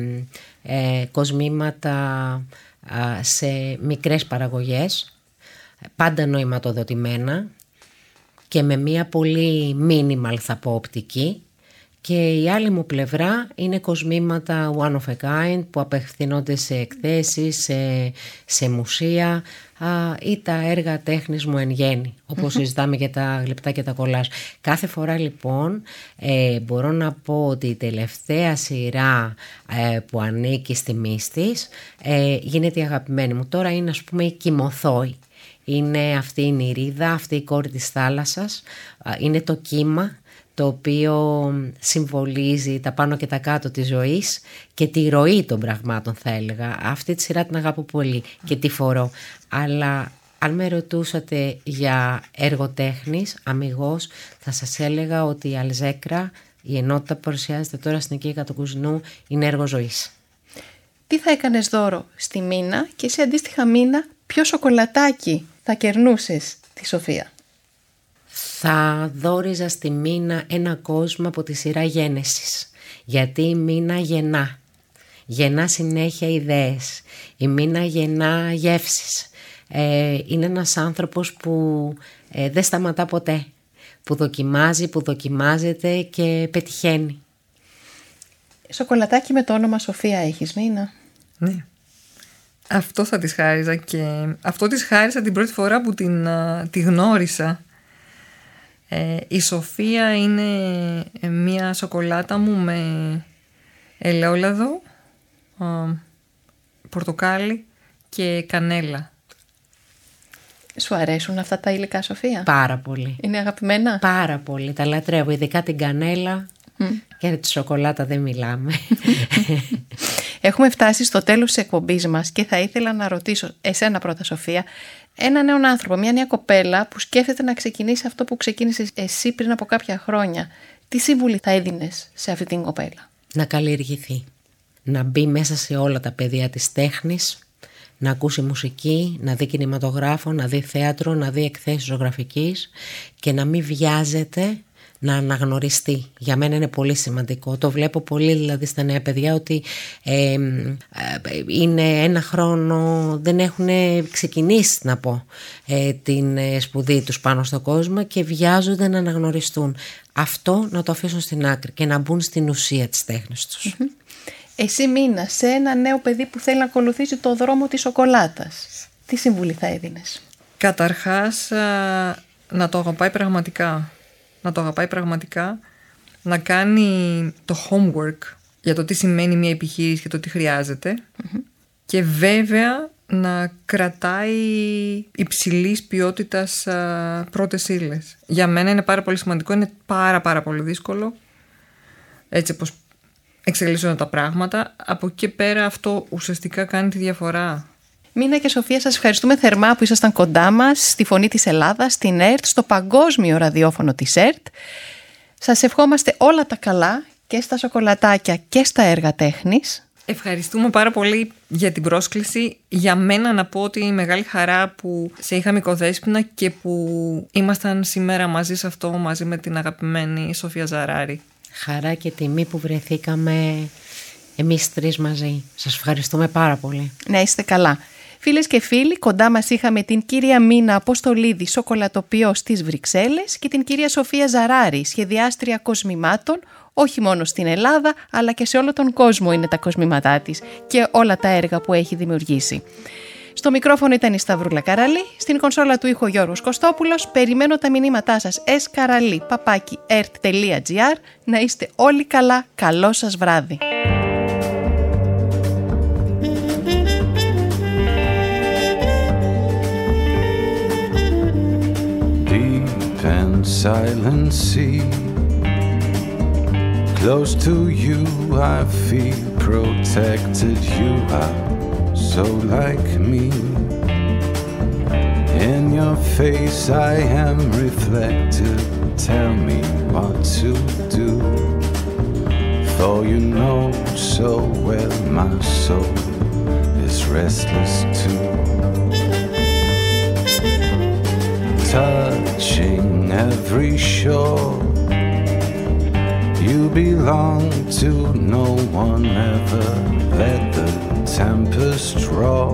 κοσμήματα σε μικρές παραγωγές, πάντα νοηματοδοτημένα και με μία πολύ minimal, θα πω, οπτική. Και η άλλη μου πλευρά είναι κοσμήματα one of a kind που απευθύνονται σε εκθέσεις, σε μουσεία ή τα έργα τέχνης μου εν γέννη, όπως συζητάμε για τα γλυπτά και τα κολλάζ. Κάθε φορά λοιπόν μπορώ να πω ότι η τελευταία σειρά που ανήκει στη Μύστης γίνεται η αγαπημένη μου. Τώρα είναι, ας πούμε, η Κιμοθόη. Είναι αυτή η νηρίδα, αυτή η κόρη της θάλασσας, είναι το κύμα, το οποίο συμβολίζει τα πάνω και τα κάτω της ζωής και τη ροή των πραγμάτων, θα έλεγα. Αυτή τη σειρά την αγαπώ πολύ και τη φορώ. Αλλά αν με ρωτούσατε για έργο τέχνης, αμιγώς θα σας έλεγα ότι η Αλζέκρα, η ενότητα που παρουσιάζεται τώρα στην οικία του Κουζινού, είναι έργο ζωής. τι θα έκανες δώρο στη Μίνα και εσύ αντίστοιχα Μίνα ποιο σοκολατάκι θα κερνούσες τη Σοφία? Θα δώριζα στη Μίνα ένα κόσμο από τη σειρά Γένεσης, γιατί η Μίνα γεννά συνέχεια ιδέες, η Μίνα γεννά γεύσεις. Είναι ένας άνθρωπος που δεν σταματά ποτέ, που δοκιμάζει, που δοκιμάζεται και πετυχαίνει. Σοκολατάκι με το όνομα Σοφία έχεις, Μίνα? Ναι. Αυτό θα της χάριζα και αυτό της χάρισα την πρώτη φορά που τη γνώρισα. Η Σοφία είναι μια σοκολάτα μου με ελαιόλαδο, πορτοκάλι και κανέλα. Σου αρέσουν αυτά τα υλικά, Σοφία? Πάρα πολύ. Είναι αγαπημένα? Πάρα πολύ, τα λατρεύω, ειδικά την κανέλα και τη σοκολάτα δεν μιλάμε. Έχουμε φτάσει στο τέλος της εκπομπής μας και θα ήθελα να ρωτήσω εσένα πρώτα, Σοφία, έναν νέον άνθρωπο, μια νέα κοπέλα που σκέφτεται να ξεκινήσει αυτό που ξεκίνησες εσύ πριν από κάποια χρόνια. Τι σύμβουλη θα έδινες σε αυτή την κοπέλα? Να καλλιεργηθεί, να μπει μέσα σε όλα τα πεδία της τέχνης, να ακούσει μουσική, να δει κινηματογράφο, να δει θέατρο, να δει εκθέσεις ζωγραφικής και να μην βιάζεται να αναγνωριστεί. Για μένα είναι πολύ σημαντικό. Το βλέπω πολύ δηλαδή στα νέα παιδιά ότι είναι ένα χρόνο, δεν έχουν ξεκινήσει να πω την σπουδή τους πάνω στον κόσμο και βιάζονται να αναγνωριστούν. Αυτό να το αφήσουν στην άκρη και να μπουν στην ουσία της τέχνης τους. Εσύ, Μίνα, σε ένα νέο παιδί που θέλει να ακολουθήσει το δρόμο της σοκολάτας, τι συμβουλή θα έδινες? Καταρχάς να το αγαπάει πραγματικά. Να κάνει το homework για το τι σημαίνει μια επιχείρηση και το τι χρειάζεται και βέβαια να κρατάει υψηλής ποιότητας πρώτες ύλες. Για μένα είναι πάρα πολύ σημαντικό, είναι πάρα πολύ δύσκολο έτσι όπως εξελίσσονται τα πράγματα. Από εκεί και πέρα αυτό ουσιαστικά κάνει τη διαφορά. Μίνα και Σοφία, σας ευχαριστούμε θερμά που ήσασταν κοντά μας στη Φωνή της Ελλάδας, στην ΕΡΤ, στο παγκόσμιο ραδιόφωνο της ΕΡΤ. Σας ευχόμαστε όλα τα καλά και στα σοκολατάκια και στα έργα τέχνης. Ευχαριστούμε πάρα πολύ για την πρόσκληση. Για μένα να πω ότι είναι μεγάλη χαρά που σε είχαμε οικοδέσποινα και που ήμασταν σήμερα μαζί σε αυτό, μαζί με την αγαπημένη Σοφία Ζαράρη. Χαρά και τιμή που βρεθήκαμε εμείς τρεις μαζί. Σας ευχαριστούμε πάρα πολύ. Να είστε καλά. Φίλες και φίλοι, κοντά μας είχαμε την κυρία Μίνα Αποστολίδη, σοκολατοποιό στις Βρυξέλλες, και την κυρία Σοφία Ζαράρη, σχεδιάστρια κοσμημάτων, όχι μόνο στην Ελλάδα, αλλά και σε όλο τον κόσμο είναι τα κοσμήματά της και όλα τα έργα που έχει δημιουργήσει. Στο μικρόφωνο ήταν η Σταυρούλα Καραλή, στην κονσόλα του ήχου Γιώργος Κωστόπουλος. Περιμένω τα μηνύματά σας skarali@ert.gr. Να είστε όλοι καλά, καλό σας βράδυ. Silent sea, close to you I feel protected. You are so like me. In your face I am reflected. Tell me what to do, for you know so well my soul is restless too. Touching every shore, you belong to no one ever. Let the tempest roar.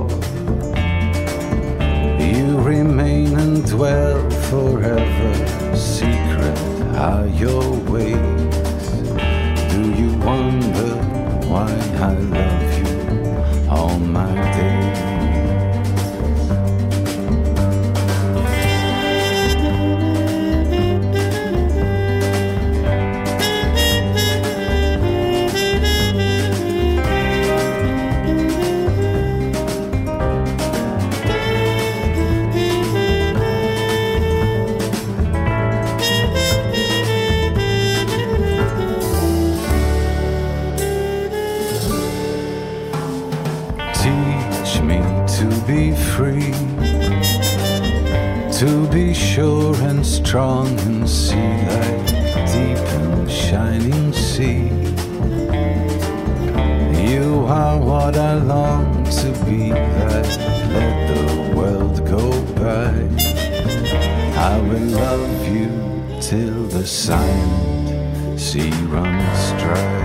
You remain and dwell forever. Secret are your ways. Do you wonder why I love you all my days? Free to be sure and strong and see like deep and shining sea. You how hard I long to be that let the world go by. I will love you till the silent sea runs dry.